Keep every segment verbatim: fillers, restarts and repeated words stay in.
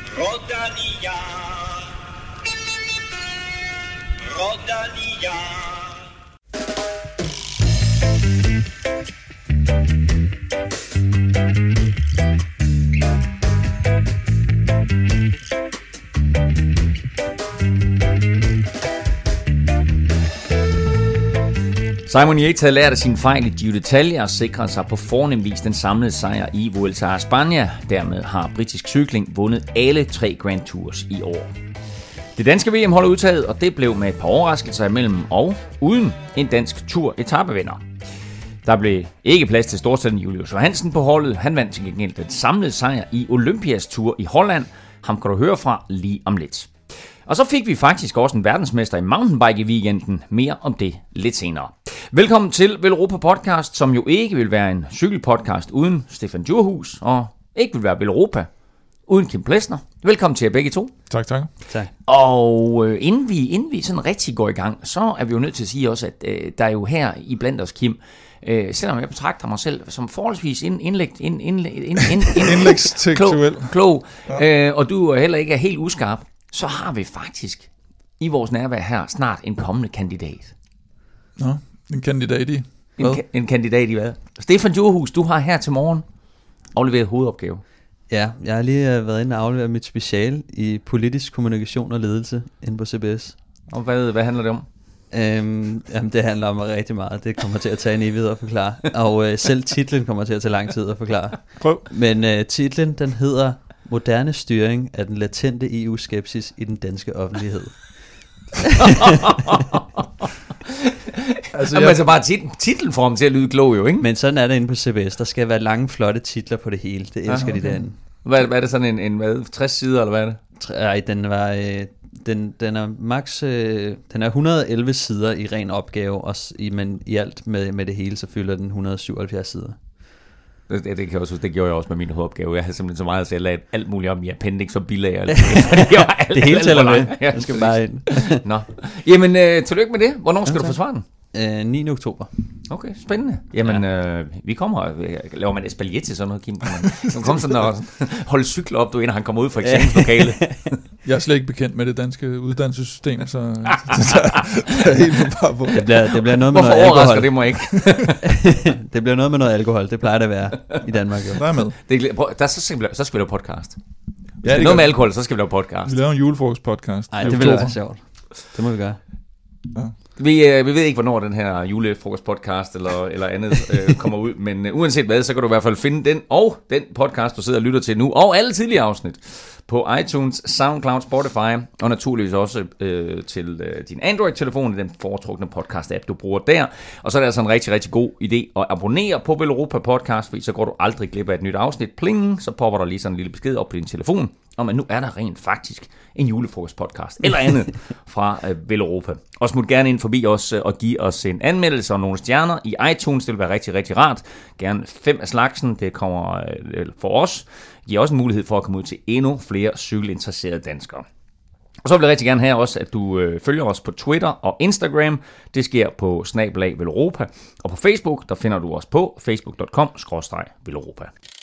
Rodalia, Rodalia. Simon Yates havde lært af sine fejl i Giro d'Italia og sikret sig på fornem vis den samlede sejr i Vuelta a España. Dermed har britisk cykling vundet alle tre Grand Tours i år. Det danske V M holder udtaget, og det blev med et par overraskelser imellem og uden en dansk tur-etapevinder. Der blev ikke plads til storstjernen Julius Johansen på holdet. Han vandt til gengæld den samlede sejr i Olympias Tour i Holland. Ham kan du høre fra lige om lidt. Og så fik vi faktisk også en verdensmester i mountainbike i weekenden. Mere om det lidt senere. Velkommen til Velropa Podcast, som jo ikke vil være en cykelpodcast uden Stefan Djurhus, og ikke vil være Velropa uden Kim Plesner. Velkommen til jer begge to. Tak, tak. tak. Og øh, inden, vi, inden vi sådan rigtig går i gang, så er vi jo nødt til at sige også, at øh, der er jo her i blandt os, Kim, øh, selvom jeg betragter mig selv som forholdsvis ind, indlægt, ind, ind, ind, ind, ind, indlægstekstuel, klog, klog ja. øh, og du heller ikke er helt uskarp, så har vi faktisk i vores nærvær her snart en kommende kandidat. Nå, en kandidat i en, ka- en kandidat i hvad? Stefan Djurhus, du har her til morgen afleveret hovedopgave. Ja, jeg har lige været inde og aflevere mit speciale i politisk kommunikation og ledelse inde på C B S. Og hvad, hvad handler det om? Øhm, jamen, det handler om rigtig meget. Det kommer til at tage en evighed at forklare. Og øh, selv titlen kommer til at tage lang tid at forklare. Prøv. Men øh, titlen, den hedder Moderne styring af den latente E U-skepsis i den danske offentlighed. altså, jeg... altså bare titlen, titlen får ham til at lyde klog jo, ikke? Men sådan er det inde på C B S. Der skal være lange, flotte titler på det hele. Det elsker okay. de derinde. Hvad, hvad er det sådan en, en hvad, tres sider, eller hvad er det? Nej, den var øh, den den er max øh, den er et hundrede og elleve sider i ren opgave, og i, men i alt med med det hele så fylder den et hundrede og syvoghalvfjerds sider. Det, det, kan jeg også, det gjorde jeg også med min hovedopgave. Jeg havde simpelthen så meget, at jeg lagde alt muligt om i appendix og bilag. Og det, alt, det hele tæller med. Jeg skal bare ind. Nå. Jamen, øh, tillykke med det. Hvornår skal ja, du forsvare den? Øh, niende oktober. Okay, spændende. Jamen, ja. øh, vi kommer, laver man espalier til sådan noget, Kim? Man kommer sådan og holde cykler op, du inden han kommer ud fra eksamenslokalet. Jeg er slet ikke bekendt med det danske uddannelsessystem, så det er helt bare på. Det bliver, det bliver noget med Hvorfor noget overrasker alkohol. Det mig ikke? Det bliver noget med noget alkohol, det plejer det at være i Danmark. Jo. Der er med. Det, der, så, skal vi, så skal vi lave podcast. Ja, noget med alkohol, så skal vi lave podcast. Vi laver en julefrokost podcast. Nej, det vil være sjovt. Det må vi gøre. Ja. Vi, øh, vi ved ikke, hvornår den her julefrokost-podcast eller, eller andet øh, kommer ud, men øh, uanset hvad, så kan du i hvert fald finde den og den podcast, du sidder og lytter til nu, og alle tidligere afsnit på iTunes, SoundCloud, Spotify, og naturligvis også øh, til øh, din Android-telefon, den foretrukne podcast-app, du bruger der. Og så er det altså en rigtig, rigtig god idé at abonnere på Velropa Podcast, fordi så går du aldrig glip af et nyt afsnit. Pling, så popper der lige sådan en lille besked op på din telefon, om at nu er der rent faktisk en julefrokost-podcast, eller andet fra øh, Velropa. Og smut gerne ind forbi os øh, og give os en anmeldelse og nogle stjerner i iTunes, det vil være rigtig, rigtig rart. Gerne fem af slagsen, det kommer øh, for os. Giver også en mulighed for at komme ud til endnu flere cykelinteresserede danskere. Og så vil jeg rigtig gerne have også, at du øh, følger os på Twitter og Instagram. Det sker på snabel-a Velropa. Og på Facebook, der finder du os på facebook punktum com skråstreg velropa.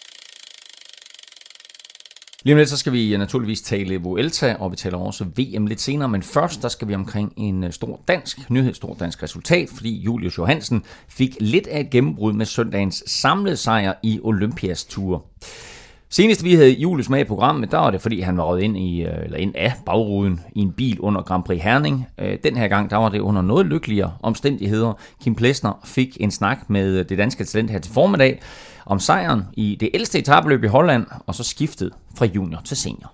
Lige om lidt, så skal vi naturligvis tale Vuelta, og vi taler også V M lidt senere. Men først, der skal vi omkring en stor dansk nyhed, stor dansk resultat, fordi Julius Johansen fik lidt af et gennembrud med søndagens samlede sejr i Olympias Tour. Senest vi havde Julius med i programmet, der var det fordi han var røget ind, i, eller ind af bagruden i en bil under Grand Prix Herning. Den her gang der var det under noget lykkeligere omstændigheder. Kim Plesner fik en snak med det danske talent her til formiddag om sejren i det ældste etapeløb i Holland, og så skiftet fra junior til senior.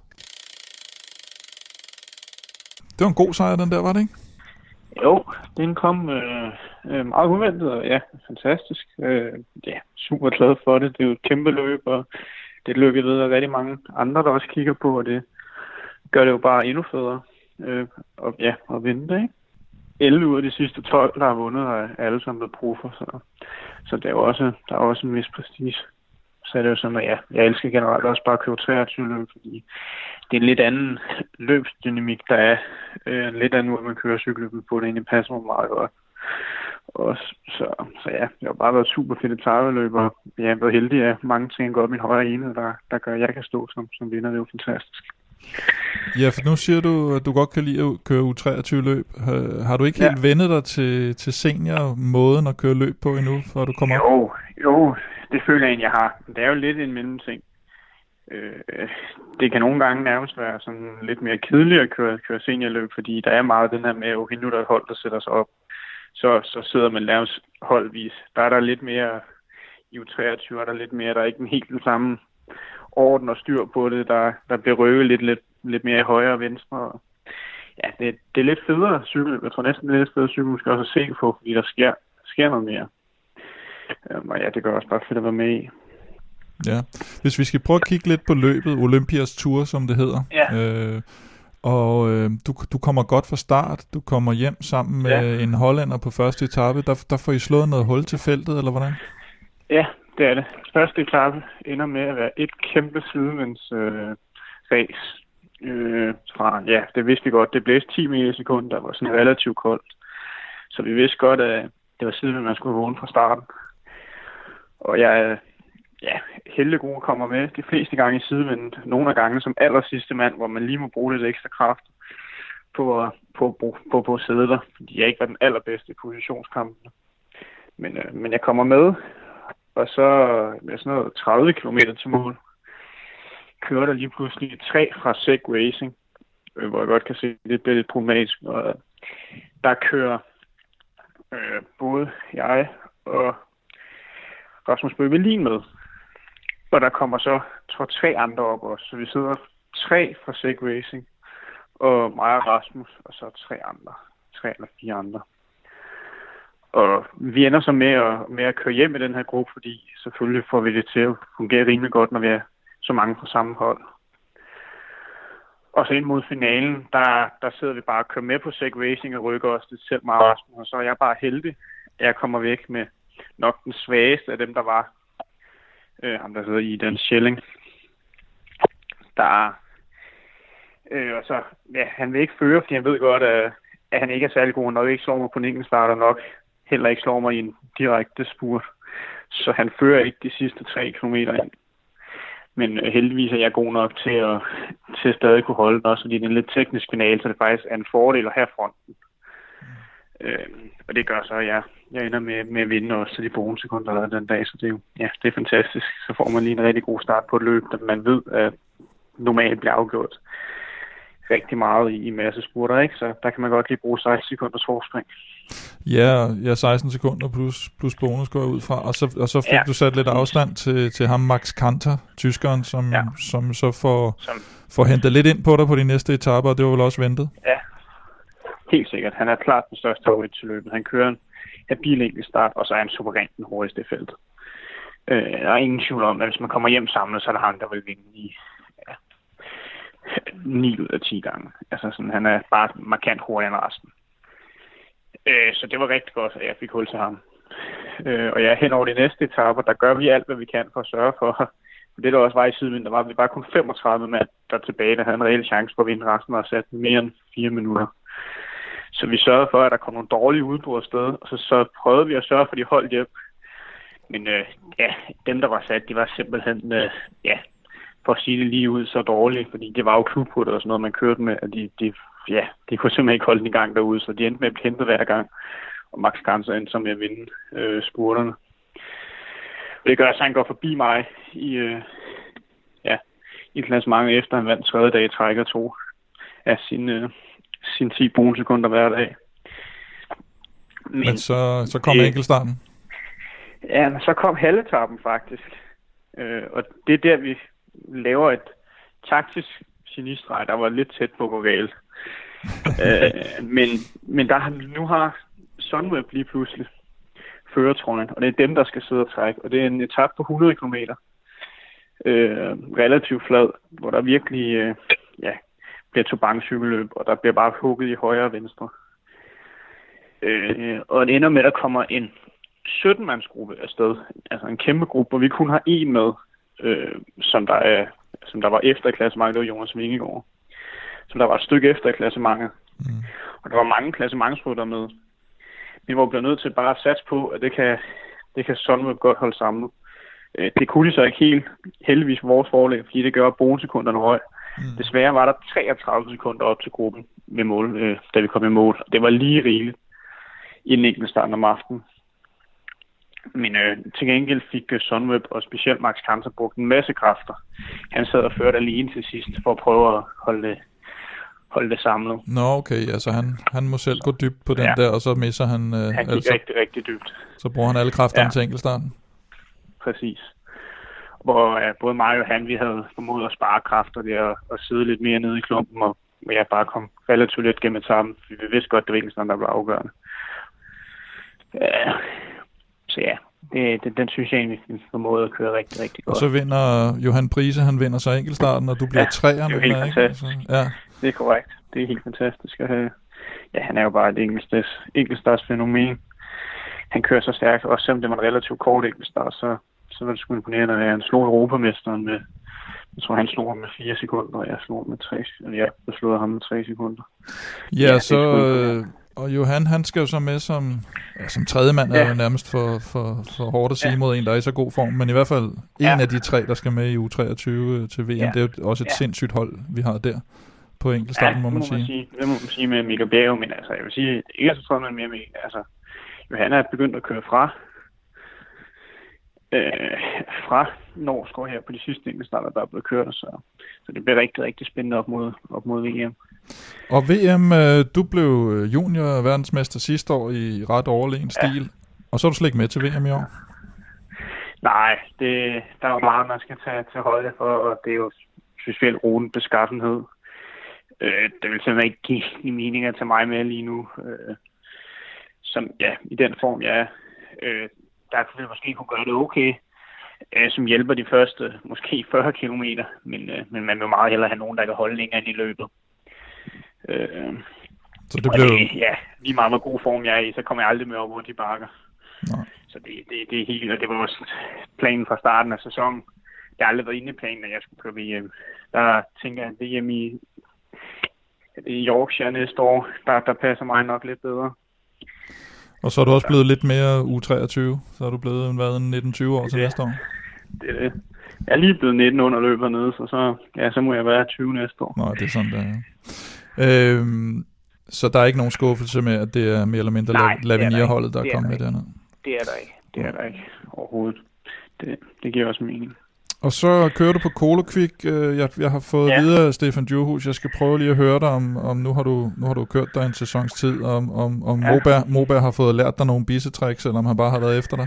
Det var en god sejr, den der, var det ikke? Jo, den kom øh, øh, meget uventet, og ja, fantastisk. Øh, ja, super glad for det. Det er jo et kæmpe løb, og det er et løb, jeg ved, at rigtig mange andre, der også kigger på, og det gør det jo bare endnu federe øh, og, ja, at vinde det, ikke? elleve ud af de sidste tolv, der har vundet, og alle sammen blevet profer, så, så det er jo også, der er også en vis prestige. Så er det jo sådan, at ja, jeg elsker generelt også bare at købe treogtyve løb, fordi det er en lidt anden løbsdynamik, der er øh, en lidt anden måde, man kører cykelløbet på. Det egentlig passer mig meget godt. Og så, så ja, det har bare været super fedt etapeløb, og jeg har været heldig, at mange ting går op min højre ene, der, der gør, at jeg kan stå som, som vinder. Det er jo fantastisk. Ja, for nu siger du, at du godt kan lide at køre U treogtyve løb. Har, har du ikke helt ja. vendet dig til, til senior-måden at køre løb på endnu, før du kommer op? Jo, jo, det føler jeg egentlig, jeg har. Det er jo lidt en mellemting. Øh, det kan nogle gange nærmest være sådan lidt mere kedeligt at køre, køre seniorløb, fordi der er meget den her med, okay, nu er der et hold, der sætter sig op. Så, så sidder man nærmest holdvis. Der er der lidt mere, i U treogtyve er der lidt mere, der er ikke en helt den samme orden og styr på det. Der, der bliver røvet lidt, lidt, lidt mere i højre og venstre. Ja, det, det er lidt federe cykel. Jeg tror næsten, det er lidt federe cykel, måske også at se på, fordi der sker, sker noget mere. Um, og ja, det gør også bare fedt at være med i. Ja, hvis vi skal prøve at kigge lidt på løbet, Olympias Tour, som det hedder. Ja. Øh, og øh, du, du kommer godt fra start. Du kommer hjem sammen med ja. en hollænder på første etape. Der, der får I slået noget hul til feltet, eller hvordan? Ja, det er det. Første etape ender med at være et kæmpe sidevinds øh, race. Øh, fra, ja, det vidste vi godt. Det blæste ti meter i sekunden, der var sådan relativt koldt. Så vi vidste godt, at det var sidevind, man skulle vågne fra starten. Og jeg ja, heldigvis kommer med de fleste gange i sidevinden. Nogle af gange som aller sidste mand, hvor man lige må bruge lidt ekstra kraft på at på, på, på, på sæde der, fordi jeg ikke var den allerbedste i positionskampen. Men, øh, men jeg kommer med, og så med sådan noget tredive kilometer til mål, kører der lige pludselig tre fra Seg Racing, øh, hvor jeg godt kan se, at det bliver lidt problematisk. Og der kører øh, både jeg og Rasmus Bøvelin med. Og der kommer så, tror tre andre op også. Så vi sidder tre fra Seg Racing, og mig og Rasmus, og så tre andre. Tre eller fire andre. Og vi ender så med at, med at køre hjem i den her gruppe, fordi selvfølgelig får vi det til at fungere rimelig godt, når vi er så mange fra samme hold. Og så ind mod finalen, der, der sidder vi bare og kører med på Seg Racing og rykker os det selv meget, Rasmus. Og så er jeg bare heldig, at jeg kommer væk med nok den svageste af dem, der var. Øh, ham, der sidder i den Schelling. Der øh, og så, ja, han vil ikke føre, fordi han ved godt, at, at han ikke er særlig god, nok ikke slår mig på en enkelt starter nok. Heller ikke slår mig i en direkte spurt. Så han fører ikke de sidste tre kilometer ind. Men øh, heldigvis er jeg god nok til at, til at stadig kunne holde den også, fordi det er en lidt teknisk finale, så det faktisk er en fordel at have fronten. Mm. Øh, og det gør så, at jeg, jeg ender med, med at vinde også til de bonussekunder, der er den dag, så det er jo, ja, det er fantastisk. Så får man lige en rigtig god start på et løb, der man ved, at normalt bliver afgjort rigtig meget i, i masse spurter, ikke? Så der kan man godt lige bruge seksten sekunders forspring. Ja, ja, seksten sekunder plus, plus bonus går jeg ud fra, og så, og så fik ja. du sat lidt afstand til, til ham, Max Kanter, tyskeren, som, ja. som så får, som, får hentet lidt ind på dig på de næste etaper, og det var vel også ventet? Ja, helt sikkert. Han er klart den største favorit til løbet. Han kører en habil enkelt start, og så er han suverænt den hurtigste i feltet. Øh, der er ingen tvivl om, at hvis man kommer hjem samlet, så er der ham, der vil vinde i ja, ni ud af ti gange. Altså sådan, han er bare markant hurtigere end resten. Øh, så det var rigtig godt, at jeg fik hul til ham. Øh, og ja, hen over de næste etaper, der gør vi alt, hvad vi kan for at sørge for. Det der også var i sidevind, der var vi bare kun femogtredive mand, der tilbage, der havde en reel chance for at vinde resten, og sat mere end fire minutter. Så vi sørgede for, at der kom nogle dårlige udbrud afsted, og så, så prøvede vi at sørge for, at de holdt hjem. Men øh, ja, dem, der var sat, de var simpelthen, øh, ja, for at sige det lige ud, så dårlige, fordi det var jo klubputter og sådan noget, man kørte med, at de, de, ja, de kunne simpelthen ikke holde den i gang derude, så de endte med at blive hentet hver gang, og Max Kanter endte så med at vinde øh, spurterne. Og det gør, at han går forbi mig i, øh, ja, i klassementet efter, han vandt tredje dag i træk og to af sine, øh, sine ti bonussekunder hver dag. Men, Men så, så kom det, enkeltstarten? Ja, men så kom halvetappen faktisk. Øh, og det er der, vi laver et taktisk genistreg, der var lidt tæt på at gå galt. øh, men, men der, nu har Sunweb lige pludselig førertrøjen, og det er dem, der skal sidde og trække. Og det er en etape på hundrede kilometer. Øh, relativt flad, hvor der virkelig øh, ja, bliver tobancykelløb, og der bliver bare hugget i højre og venstre. Øh, og det ender med, at der kommer en sytten-mandsgruppe afsted. Altså en kæmpe gruppe, hvor vi kun har en med, øh, som, der er, som der var efter i klassementet, det var Jonas Vingegaard. Som der var et stykke efter i klassementet. Mm. Og der var mange klassementsrytter med. Vi var blevet nødt til bare at satse på, at det kan, det kan Sunweb godt holde sammen. Øh, det kunne de så ikke helt, heldigvis for vores forlæg, fordi det gør bonussekunderne høj. Mm. Desværre var der treogtredive sekunder op til gruppen ved mål, øh, da vi kom i mål. Det var lige rigeligt i den enkelte start om aftenen. Men øh, til gengæld fik øh, Sunweb og specielt Max Kanter brugt en masse kræfter. Han sad og førte alene til sidst for at prøve at holde det, holde det samlet. Nå, okay. Altså han, han må selv gå dybt på den ja. der, og så misser han... Øh, han gik altså, rigtig, rigtig dybt. Så bruger han alle kræfterne ja. til enkeltstarten. Præcis. Hvor ja, både mig og han, vi havde formået at spare kræfter der og, og sidde lidt mere nede i klumpen, og jeg bare kom relativt let gennem etappen, for vi vidste godt, det var ikke sådan, der blev afgørende. Ja. Så ja, det, det, den synes jeg egentlig formåede at køre rigtig, rigtig godt. Og så vinder Johan Prise, han vinder så enkeltstarten, og du bliver ja, træer. det er helt ikke? fantastisk. Altså, ja. Det er korrekt. Det er helt fantastisk at have. Ja, han er jo bare et enkeltstarts, enkeltstarts fænomen. Han kører så stærkt, også selvom det var en relativt kort enkeltstart, så, så var det sgu imponerende, at han slog europamesteren med, jeg tror han slog ham med fire sekunder, og jeg slog ham med tre, eller jeg slog ham med tre sekunder. Ja, ja så... Og Johan, han skal jo så med som, ja, som tredje mand, ja. er jo nærmest for, for, for hårdt at sige ja. mod en, der er i så god form. Men i hvert fald en ja. af de tre, der skal med i U treogtyve til V M, ja. det er jo også et ja. sindssygt hold, vi har der på enkeltstarten, ja, må man, må sige. sige. Det må man sige med Mikkel Bjerg, men altså, jeg vil sige, det ikke er så sådan mere med. Altså, Johan er begyndt at køre fra, øh, fra Norskov her på de sidste enkeltstarter, der er blevet kørt, så, så det bliver rigtig, rigtig spændende op mod, op mod V M. Og V M, du blev junior verdensmester sidste år i ret overlegen stil, ja. og så er du slet ikke med til V M i år? Nej, det, der er jo meget, man skal tage til højde for, og det er jo specielt roden beskaffenhed. Øh, det vil simpelthen ikke give i mening at tage mig med lige nu. Øh, som, ja, i den form, jeg er. Øh, der kunne vi måske kunne gøre det okay, øh, som hjælper de første, måske fyrre kilometer, men, øh, men man vil meget hellere have nogen, der kan holde længere ind i løbet. Øh, så det blev... det, ja, lige meget hvor god form jeg er i, så kommer jeg aldrig med op over de bakker. Nej. Så det, det, det er helt, og det var også planen fra starten af sæsonen. Jeg har aldrig været inde i planen, at jeg skulle køre V M. Der tænker jeg, at V M i, i Yorkshire næste år, der, der passer mig nok lidt bedre. Og så er du også blevet lidt mere U treogtyve, så er du blevet været nitten tyve år til næste år. Det er det. Jeg er lige blevet nitten under løbet hernede, så, så, ja, så må jeg være tyve næste år. Nå, det er sådan, det er. Øhm, så der er ikke nogen skuffelse med, at det er mere eller mindre Lavinia-holdet, der er, er kommet med dernede? Det er der ikke. Det er der ikke overhovedet. Det, det giver også mening. Og så kører du på Kolokvik. Jeg, jeg har fået ja. videre, Stefan Djurhus. Jeg skal prøve lige at høre dig om, om nu, har du, nu har du kørt dig en sæsons tid, om, om, om ja. Moberg, Moberg har fået lært dig nogle bissetricks, eller om han bare har været efter dig?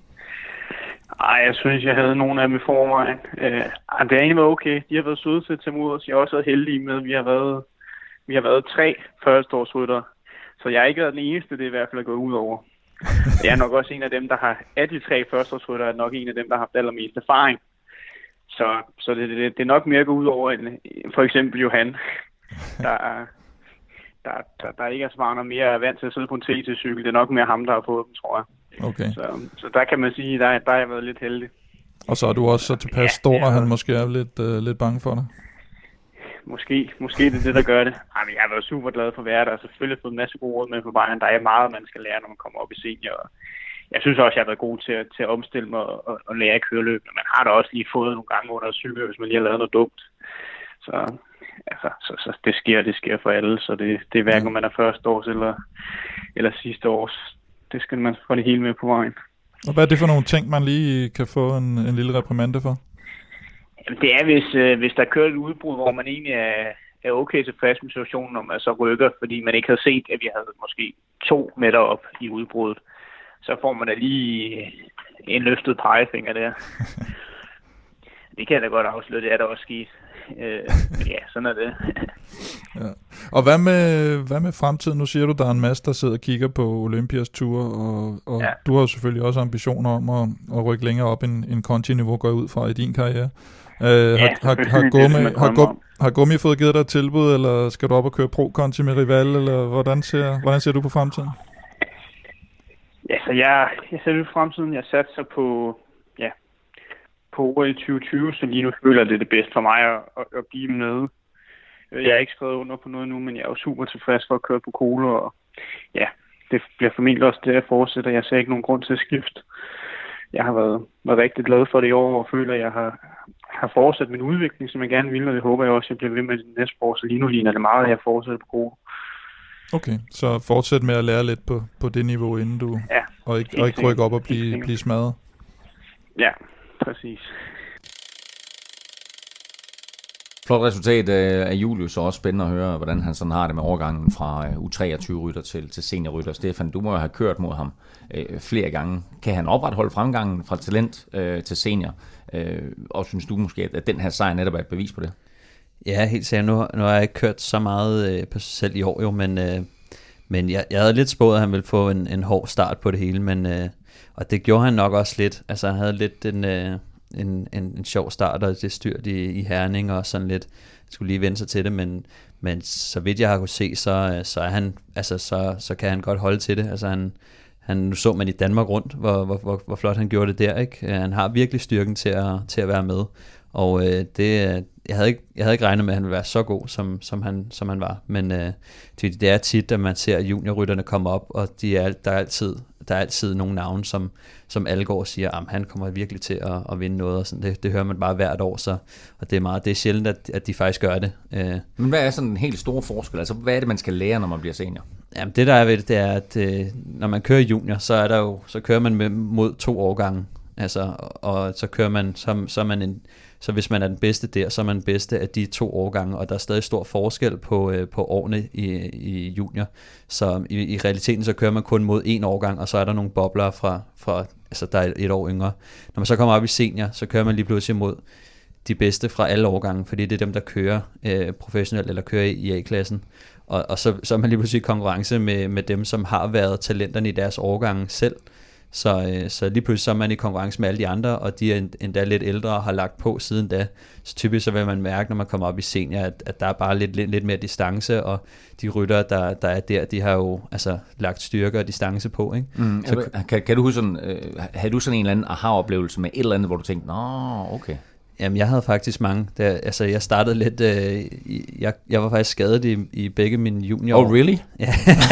Ej, jeg synes, jeg havde nogle af dem i forvejen. Øh, det er egentlig været okay. De har været søde til at tage mod os. Jeg har også været heldig med, at vi har været, vi har været tre førsteårsryttere. Så jeg har ikke været den eneste, det er i hvert fald at gå ud over. Jeg er nok også en af dem, der har, af de tre førsteårsryttere, er nok en af dem, der har haft allermest erfaring. Så, så det, det, det er nok mere at gå ud over end for eksempel Johan, der, der, der, der ikke er så meget mere er vant til at sidde på en T T-cykel. Det er nok mere ham, der har fået dem, tror jeg. Okay. Så, så der kan man sige, der, der har jeg været lidt heldig. Og så er du også så tilpas ja, stor, at han måske er lidt, øh, lidt bange for dig? Måske, måske det er det, der gør det. Jamen, jeg har været super glad for at være der, og selvfølgelig fået en masse gode råd med på vejen. Der er meget, man skal lære, når man kommer op i senior. Jeg synes også, jeg har været god til at, til at omstille mig og, og, og lære at køre løb. Man har da også lige fået nogle gange under cykel, hvis man lige har lavet noget dumt. Så, altså, så, så det sker, det sker for alle. Så det, det er hverken, om man er første års eller, eller sidste års. Det skal man få det hele med på vejen. Og hvad er det for nogle ting, man lige kan få en, en lille reprimande for? Jamen, det er, hvis, øh, hvis der kører et udbrud, hvor man egentlig er, er okay tilfreds med situationen, når man så rykker, fordi man ikke havde set, at vi havde måske to meter op i udbruddet. Så får man da lige en løftet pegefinger der. Det kan jeg da godt afsløre, det er der også skidt. Øh, ja, sådan er det. Ja. Og hvad med, hvad med fremtiden? Nu siger du, der er en masse, der sidder og kigger på Olympias tur, og, og ja. du har selvfølgelig også ambitioner om at, at rykke længere op end, end Conti-niveau går ud fra i din karriere. Øh, ja, har, har, har, Gummi, har, Gummi, har Gummi fået givet dig et tilbud, eller skal du op og køre Pro-Conti med Rival, eller hvordan ser, hvordan ser du på fremtiden? Ja, så jeg, jeg ser ud fremtiden. Jeg satser på, ja, på O L tyve tyve, så lige nu føler jeg, det er det bedste for mig at, at, at blive med. Jeg er ikke skrevet under på noget nu, men jeg er jo super tilfreds for at køre på Kolo, og ja, det bliver formentlig også det, jeg fortsætter. Jeg ser ikke nogen grund til at skifte. Jeg har været, været rigtig glad for det i år, og føler, at jeg har, har fortsat min udvikling, som jeg gerne vil, og det håber jeg også, at jeg bliver ved med det næste år. Så lige nu ligner det meget, at jeg fortsætter på gode. Okay, så fortsæt med at lære lidt på, på det niveau, inden du... Ja. Og ikke, og ikke rykke op og blive, blive smadret. Ja, præcis. Flot resultat af Julius, og også spændende at høre, hvordan han sådan har det med overgangen fra U treogtyve-rytter til, til seniorrytter. Stefan, du må jo have kørt mod ham øh, flere gange. Kan han opretholde fremgangen fra talent øh, til senior? Øh, og synes du måske, at den her sejr netop er et bevis på det? Ja, helt sikkert. Nu, nu har jeg ikke kørt så meget øh, på sig selv i år jo, men, øh, men jeg, jeg havde lidt spået, at han ville få en, en hård start på det hele, men, øh, og det gjorde han nok også lidt. Altså han havde lidt en... Øh, En, en, en sjov start, og det styrt i, i Herning, og sådan lidt, skulle lige vende sig til det, men, men så vidt jeg har kunne se, så, så, er han, altså, så, så kan han godt holde til det. Altså han, han, nu så man i Danmark rundt, hvor, hvor, hvor, hvor flot han gjorde det der, ikke? Han har virkelig styrken til at, til at være med, og øh, det, jeg, havde ikke, jeg havde ikke regnet med, at han ville være så god, som, som, han, som han var, men øh, det, det er tit, at man ser juniorrytterne komme op, og de er, der er altid der er altid nogle navne, som, som alle går og siger, at han kommer virkelig til at, at vinde noget, og sådan. Det, det hører man bare hvert år, så, og det er meget, det er sjældent, at, at de faktisk gør det. Men hvad er sådan en helt stor forskel? Altså, hvad er det, man skal lære, når man bliver senior? Jamen, det der er ved det, det er, at når man kører junior, så er der jo, så kører man med, mod to årgange, altså, og så kører man, så, så er man en, så hvis man er den bedste der, så er man den bedste af de to årgange, og der er stadig stor forskel på, øh, på årene i, i junior. Så i, i realiteten, så kører man kun mod en årgang, og så er der nogle bobler fra, fra altså der er et år yngre. Når man så kommer op i senior, så kører man lige pludselig mod de bedste fra alle årgange, fordi det er dem, der kører øh, professionelt eller kører i A-klassen. Og, og så, så er man lige pludselig i konkurrence med, med dem, som har været talenterne i deres årgange selv. Så, øh, så lige pludselig så er man i konkurrence med alle de andre, og de er endda lidt ældre og har lagt på siden da. Så typisk så vil man mærke, når man kommer op i senior, at, at der er bare lidt, lidt, lidt mere distance, og de ryttere, der, der er der, de har jo altså lagt styrke og distance på. Ikke? Mm, så, kan, kan du huske sådan, øh, havde du sådan en eller anden aha-oplevelse med et eller andet, hvor du tænkte, nå, okay. Jamen, jeg havde faktisk mange. Der, altså, jeg startede lidt... Øh, jeg, jeg var faktisk skadet i, i begge mine junior. Oh, really? Ja.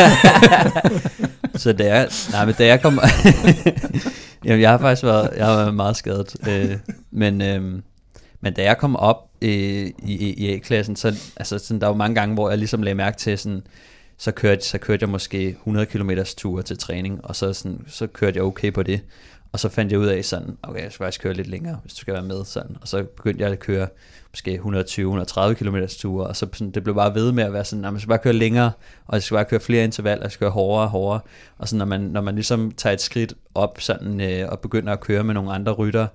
Så da jeg... Nej, men da jeg kom... Jamen, jeg har faktisk været, jeg har været meget skadet. Øh, men, øh, men da jeg kom op øh, i, i A-klassen, så altså, sådan, der var mange gange, hvor jeg ligesom lagde mærke til sådan... Så kørte, så kørte jeg måske hundrede kilometers ture til træning, og så, sådan, så kørte jeg okay på det. Og så fandt jeg ud af sådan, okay, jeg skal faktisk køre lidt længere, hvis du skal være med, sådan. Og så begyndte jeg at køre måske hundrede tyve til hundrede tredive kilometers ture, og så sådan, det blev bare ved med at være sådan, jeg skal bare køre længere, og jeg skal bare køre flere intervaller, jeg skal køre hårdere og hårdere. Og så når man, når man ligesom tager et skridt op sådan, øh, og begynder at køre med nogle andre rytter,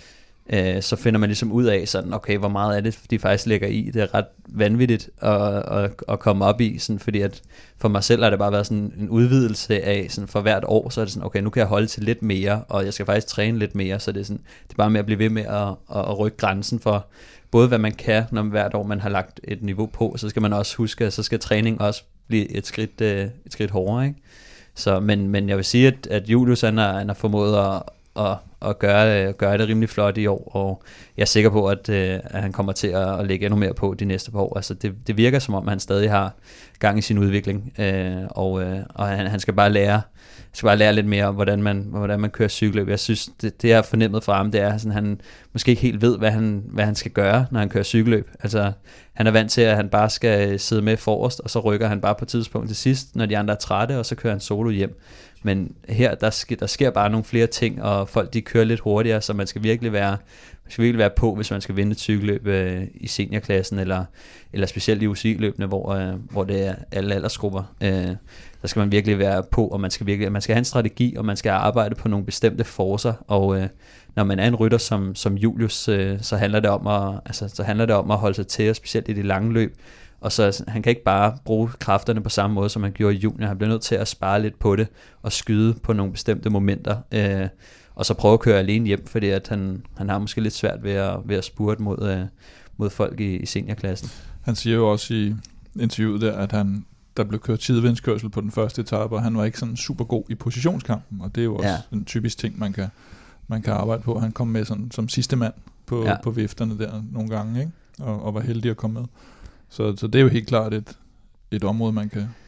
øh, så finder man ligesom ud af sådan, okay, hvor meget er det, de faktisk lægger i. Det er ret vanvittigt at, at, at komme op i, sådan, fordi at for mig selv har det bare været sådan en udvidelse af, sådan for hvert år, så er det sådan, okay, nu kan jeg holde til lidt mere, og jeg skal faktisk træne lidt mere, så det er, sådan, det er bare med at blive ved med at, at, at rykke grænsen for både hvad man kan, når hvert år man har lagt et niveau på, så skal man også huske, at så skal træning også blive et skridt, et skridt hårdere, ikke? Så, men, men jeg vil sige, at, at Julius han har, han har formået at og, og gøre, gøre det rimelig flot i år, og jeg er sikker på, at, øh, at han kommer til at, at lægge endnu mere på de næste par år. Altså det, det virker som om, han stadig har gang i sin udvikling, øh, og, øh, og han, han skal bare lære skal bare lære lidt mere om, hvordan man, hvordan man kører cykelløb. Jeg synes, det, det jeg har fornemmet fra ham, det er, at han måske ikke helt ved, hvad han, hvad han skal gøre, når han kører cykelløb. Altså, han er vant til, at han bare skal sidde med forrest, og så rykker han bare på tidspunkt til sidst, når de andre er trætte, og så kører han solo hjem. Men her, der sker, der sker bare nogle flere ting, og folk de kører lidt hurtigere, så man skal virkelig være, man skal virkelig være på, hvis man skal vinde et cykelløb øh, i seniorklassen, eller, eller specielt i U C I-løbene, hvor, øh, hvor det er alle aldersgrupper. Øh, der skal man virkelig være på, og man skal, virkelig, man skal have en strategi, og man skal arbejde på nogle bestemte forcer, og øh, når man er en rytter som, som Julius, øh, så, handler det om at, altså, så handler det om at holde sig til, og specielt i de lange løb. Og så han kan ikke bare bruge kræfterne på samme måde, som han gjorde i junior. Han bliver nødt til at spare lidt på det, og skyde på nogle bestemte momenter, øh, og så prøve at køre alene hjem, fordi at han, han har måske lidt svært ved at, ved at spurte mod, øh, mod folk i, i seniorklassen. Han siger jo også i interviewet der, at han, der blev kørt sidevindskørsel på den første etape, og han var ikke sådan super god i positionskampen, og det er jo også ja. en typisk ting, man kan, man kan arbejde på. Han kom med sådan, som sidste mand på, ja. på vifterne der nogle gange, ikke? Og, og var heldig at komme med. Så, så det er jo helt klart et, et område, man kan,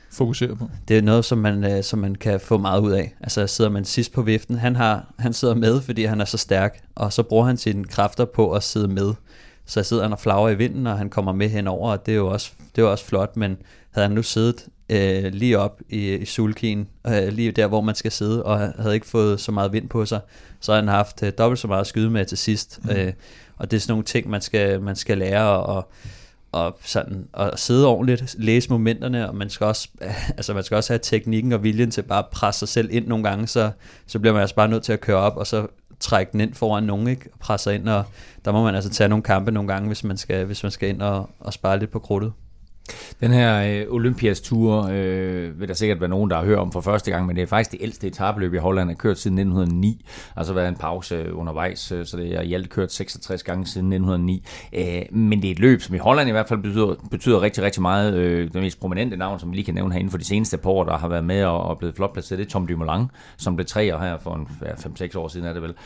fokusere på. Det er noget, som man, som man kan få meget ud af. Altså sidder man sidst på viften, han, har, han sidder med, fordi han er så stærk, og så bruger han sine kræfter på at sidde med. Så sidder han og flagrer i vinden, og han kommer med henover, og det er jo også, det er jo også flot, men havde han nu siddet øh, lige op i, i sulkien, øh, lige der, hvor man skal sidde, og havde ikke fået så meget vind på sig, så havde han haft øh, dobbelt så meget at skyde med til sidst. Mm. Øh, og det er sådan nogle ting, man skal, man skal lære, og og sådan at sidde ordentligt, læse momenterne, og man skal også altså man skal også have teknikken og viljen til bare at presse sig selv ind nogle gange, så så bliver man altså bare nødt til at køre op og så trække den ind foran nogen, ikke, og presse ind, og der må man altså tage nogle kampe nogle gange, hvis man skal hvis man skal ind og, og spare lidt på krudtet. Den her øh, Olympias Tour øh, vil der sikkert være nogen, der har hørt om for første gang, men det er faktisk det ældste etapeløb i Holland, er kørt siden nitten hundrede og ni, altså været en pause undervejs, så det er i alt kørt seksogtres gange siden nitten hundrede og ni. Øh, men det er et løb, som i Holland i hvert fald betyder, betyder rigtig, rigtig meget. Øh, det mest prominente navn, som vi lige kan nævne her inden for de seneste par år, der har været med og, og blevet flot placeret, det er Tom Dumoulin, som blev treer her for en ja, fem seks år siden, er det vel.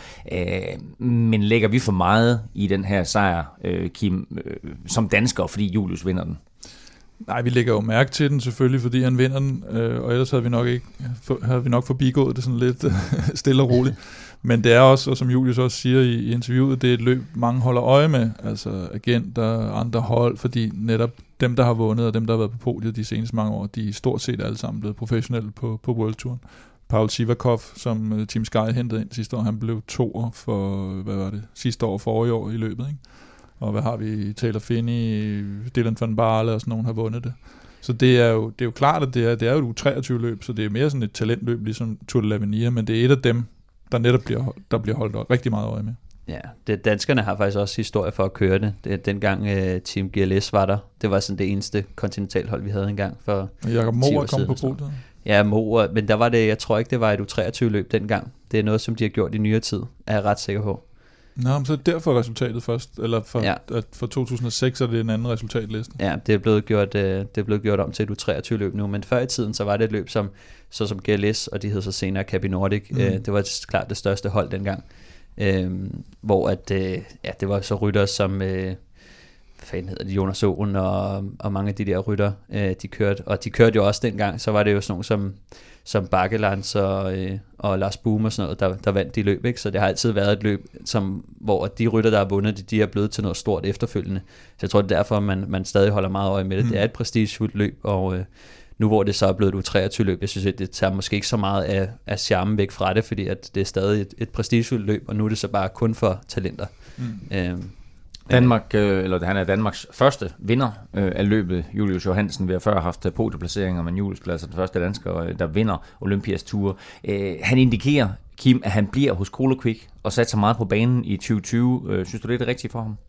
Øh, men lægger vi for meget i den her sejr, øh, Kim, øh, som dansker, fordi Julius vinder den? Nej, vi lægger jo mærke til den selvfølgelig, fordi han vinder den, øh, og ellers havde vi nok ikke havde vi nok forbigået det sådan lidt stille og roligt. Men det er også, og som Julius også siger i, i interviewet, det er et løb, mange holder øje med, altså agenter, andre hold, fordi netop dem, der har vundet, og dem, der har været på podiet de seneste mange år, de er stort set alle sammen blevet professionelle på, på World Touren. Paul Sivakov, som uh, Team Sky hentede ind sidste år, han blev toer for, hvad var det, sidste år, forrige år i løbet, ikke? Og hvad har vi? Taylor Finney, Dylan van Baarle og sådan nogen har vundet det. Så det er jo, det er jo klart, at det er, det er jo et U treogtyve løb, så det er mere sådan et talentløb, ligesom Tour de l'Avenir, men det er et af dem, der netop bliver, der bliver holdt rigtig meget øje med. Ja, det, danskerne har faktisk også historie for at køre det. Det er dengang uh, Team G L S var der. Det var sådan det eneste kontinentalhold, vi havde engang for Jakob Mohr kom på podiet. Ja, Mohr, men der var det, jeg tror ikke, det var et U treogtyve løb dengang. Det er noget, som de har gjort i nyere tid, er jeg ret sikker på. Nå, men så er det derfor resultatet først, eller for, ja. at for to tusind og seks er det en anden resultatliste. Ja, det er blevet gjort, øh, det er blevet gjort om til et U treogtyve løb nu, men før i tiden, så var det et løb som, så som G L S, og de hed så senere Capi Nordic. Mm. Øh, det var klart det største hold dengang, øh, hvor at, øh, ja, det var så rytter som, øh, hvad fanden hedder det, Jonas Åen og, og mange af de der rytter, øh, de kørte, og de kørte jo også dengang, så var det jo sådan nogle som, som Bakkelands og, øh, og Lars Boom og sådan noget, der, der vandt de løb, ikke? Så det har altid været et løb, som, hvor de rytter, der har vundet, de, de er blevet til noget stort efterfølgende. Så jeg tror, det er derfor, man, man stadig holder meget øje med det. Mm. Det er et prestigefuldt løb, og øh, nu hvor det så er blevet et U treogtyve løb, jeg synes, at det tager måske ikke så meget af, af charmen væk fra det, fordi at det er stadig et, et prestigefuldt løb, og nu er det så bare kun for talenter. Mm. Øhm, Danmark, øh, eller han er Danmarks første vinder øh, af løbet, Julius Johansen. Vi har før haft podieplaceringer, men Julius bliver altså den første dansker, der vinder Olympias Tour. Øh, han indikerer, Kim, at han bliver hos Cola Quick og satser meget på banen i tyve tyve. Øh, synes du, det er det rigtige for ham?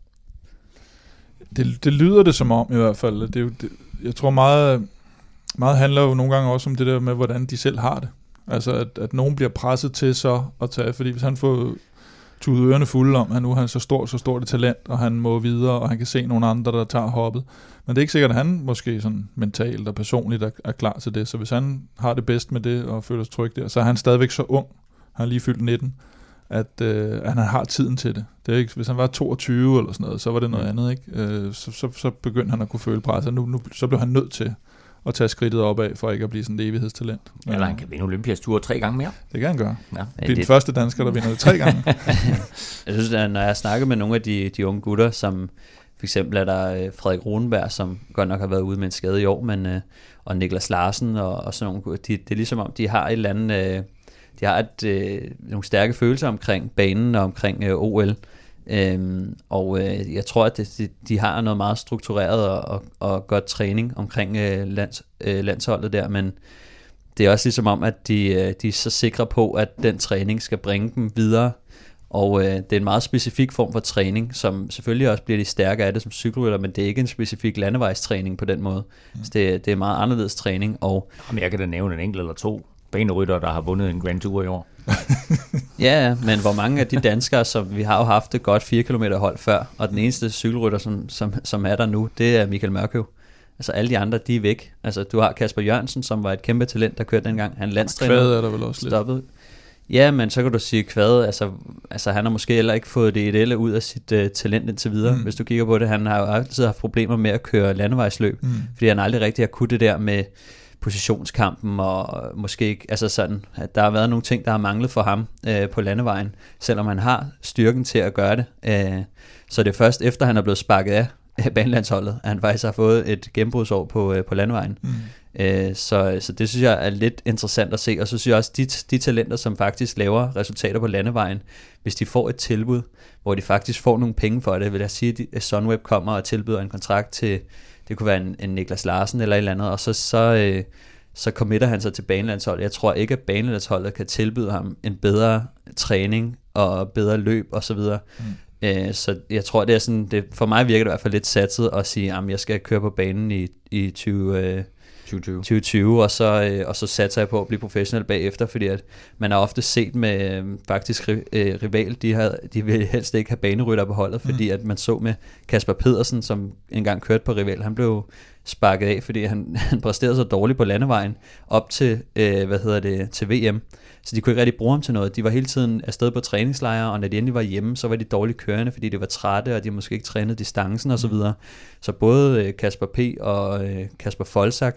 Det, det lyder det som om i hvert fald. Det er jo, det, jeg tror meget, meget handler jo nogle gange også om det der med, hvordan de selv har det. Altså, at, at nogen bliver presset til så at tage, fordi hvis han får tudet ørerne fulde om, at nu er han så stor, så stort et talent, og han må videre, og han kan se nogle andre, der tager hoppet. Men det er ikke sikkert, at han måske sådan mentalt og personligt er, er klar til det. Så hvis han har det bedst med det, og føler sig tryg der, så er han stadigvæk så ung, han er lige fyldt nitten, at, øh, at han har tiden til det. Det er ikke, hvis han var toogtyve eller sådan noget, så var det noget andet, ikke? Øh, så, så, så begyndte han at kunne føle presset. Nu, nu, så blev han nødt til at tage skridtet opad, for ikke at blive sådan et evighedstalent. Eller han kan vinde Olympias Tour tre gange mere. Det kan han gøre. Ja. Det er det... den første dansker, der vinder det tre gange. Jeg synes, at når jeg snakker med nogle af de, de unge gutter, som for eksempel er der Frederik Rosenberg, som godt nok har været ude med en skade i år, men, og Niklas Larsen og, og sådan nogle, de, det er ligesom om, de har et eller andet, de har et, øh, nogle stærke følelser omkring banen og omkring øh, O L. Øhm, og øh, jeg tror, at det, de, de har noget meget struktureret og, og, og godt træning omkring øh, lands, øh, landsholdet der, men det er også ligesom om, at de, øh, de er så sikre på, at den træning skal bringe dem videre, og øh, det er en meget specifik form for træning, som selvfølgelig også bliver de stærke af det som cykelrytter, men det er ikke en specifik landevejstræning på den måde. Mm. Så det, det er meget anderledes træning. Og Jamen, jeg kan da nævne en enkelt eller to banerytter, der har vundet en Grand Tour i år. Ja, men hvor mange af de danskere, som vi har jo haft et godt fire kilometer hold før, og den eneste cykelrytter, som, som, som er der nu, det er Michael Mørkøv. Altså alle de andre, de er væk. Altså du har Kasper Jørgensen, som var et kæmpe talent, der kørte dengang. Han landstræner. Kvad er der vel også stoppet. Lidt. Ja, men så kan du sige Kvad, altså, altså han har måske heller ikke fået det ideelle ud af sit uh, talent indtil videre. Mm. Hvis du kigger på det, han har jo altid haft problemer med at køre landevejsløb, mm. fordi han aldrig rigtig har kunnet det der med positionskampen, og måske ikke, altså sådan, at der har været nogle ting, der har manglet for ham øh, på landevejen, selvom han har styrken til at gøre det. Øh, så det er først efter, han er blevet sparket af banelandsholdet, at han faktisk har fået et gennembrudsår på, øh, på landevejen. Mm. Øh, så, så det synes jeg er lidt interessant at se, og så synes jeg også, de, de talenter, som faktisk laver resultater på landevejen, hvis de får et tilbud, hvor de faktisk får nogle penge for det, vil jeg sige, at Sunweb kommer og tilbyder en kontrakt til, det kunne være en, en Niklas Larsen eller et eller andet, og så, så, øh, så committer han sig til banelandsholdet. Jeg tror ikke, at banelandsholdet kan tilbyde ham en bedre træning og bedre løb og så videre. Mm. Øh, så jeg tror, det er sådan, det, for mig virker det i hvert fald lidt satset at sige, at jeg skal køre på banen i, i tyve tyve, og så, øh, og så satser jeg på at blive professionel bagefter, fordi at man har ofte set med øh, faktisk øh, rival, de, har, de vil helst ikke have banerytter på holdet, fordi mm. at man så med Kasper Pedersen, som engang kørte på rival, han blev sparket af, fordi han, han præsterede så dårligt på landevejen op til, øh, hvad hedder det, til V M, så de kunne ikke rigtig bruge ham til noget. De var hele tiden afsted på træningslejre, og når de endelig var hjemme, så var de dårligt kørende, fordi de var trætte, og de måske ikke trænede distancen og så videre. Så både Kasper P. og Kasper Folsak,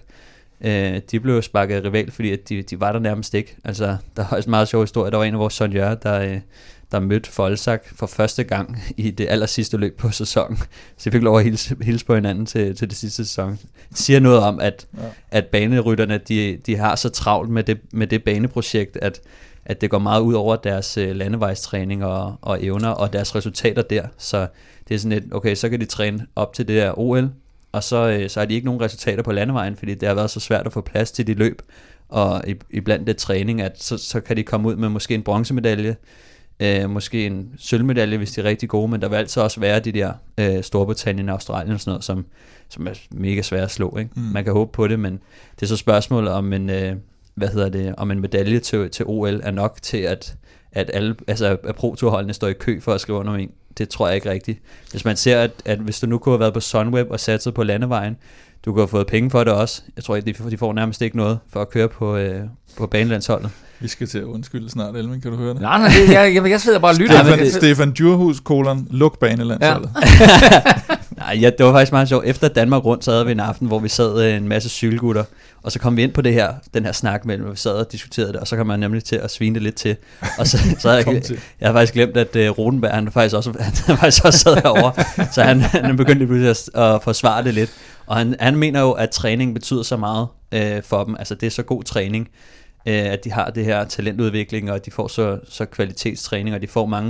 de blev sparket af rival, fordi at de, de var der nærmest ikke. Altså, der var også en meget sjov historie. Der var en af vores sonjører, der, der mødte Folsak for første gang i det aller sidste løb på sæsonen. Så de fik lov at hilse, hilse på hinanden til, til det sidste sæson. Det siger noget om, at, ja. at banerytterne, de, de har så travlt med det, med det baneprojekt, at, at det går meget ud over deres uh, landevejstræning og, og evner og deres resultater der. Så det er sådan et, okay, så kan de træne op til det der O L, og så, uh, så har de ikke nogen resultater på landevejen, fordi det har været så svært at få plads til de løb, og iblandt det træning, at så, så kan de komme ud med måske en bronzemedalje, Uh, måske en sølvmedalje, hvis de er rigtig gode, men der vil altid også være de der uh, Storbritannien og Australien og sådan noget, som, som er mega svære at slå, ikke? Mm. Man kan håbe på det, men det er så spørgsmålet om en, uh, hvad hedder det, om en medalje til, til O L er nok til, at, at alle, altså at pro-tourholdene står i kø for at skrive under en. Det tror jeg ikke rigtigt. Hvis man ser, at, at hvis du nu kunne have været på Sunweb og satset på landevejen, du kunne have fået penge for det også. Jeg tror ikke, de får nærmest ikke noget for at køre på, uh, på banelandsholdet. Vi skal til at undskylde snart, Elvin, kan du høre det? Nej, nej, jeg, jeg, jeg sidder bare og lytter. Stefan, det, Stefan Djurhus, kolon, luk banelandsholdet. Ja. Nej, ja, det var faktisk meget sjovt. Efter Danmark rundt, så havde vi en aften, hvor vi sad en masse cykelgutter, og så kom vi ind på det her, den her snak mellem, hvor vi sad og diskuterede det, og så kom man nemlig til at svine det lidt til. Og så, så havde jeg, jeg har faktisk glemt, at uh, Rodenberg, han faktisk også, han faktisk også sad herovre, så han, han begyndte lige at, at forsvare det lidt. Og han, han mener jo, at træning betyder så meget øh, for dem, altså det er så god træning, at de har det her talentudvikling, og de får så, så kvalitetstræning, og de får mange,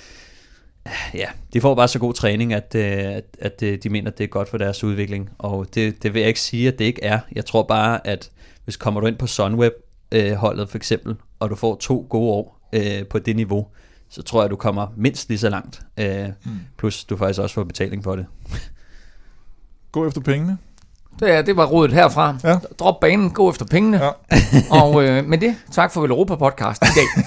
ja, de får bare så god træning, at, at, at de mener, at det er godt for deres udvikling, og det, det vil jeg ikke sige, at det ikke er. Jeg tror bare, at hvis kommer du ind på Sunweb-holdet for eksempel, og du får to gode år øh, på det niveau, så tror jeg, at du kommer mindst lige så langt, øh, mm. plus du faktisk også får betaling for det. Gå efter pengene. Det, er, det var rådet herfra. Ja. Drop banen, gå efter pengene. Ja. Og øh, med det, tak for Velropa-podcast i dag.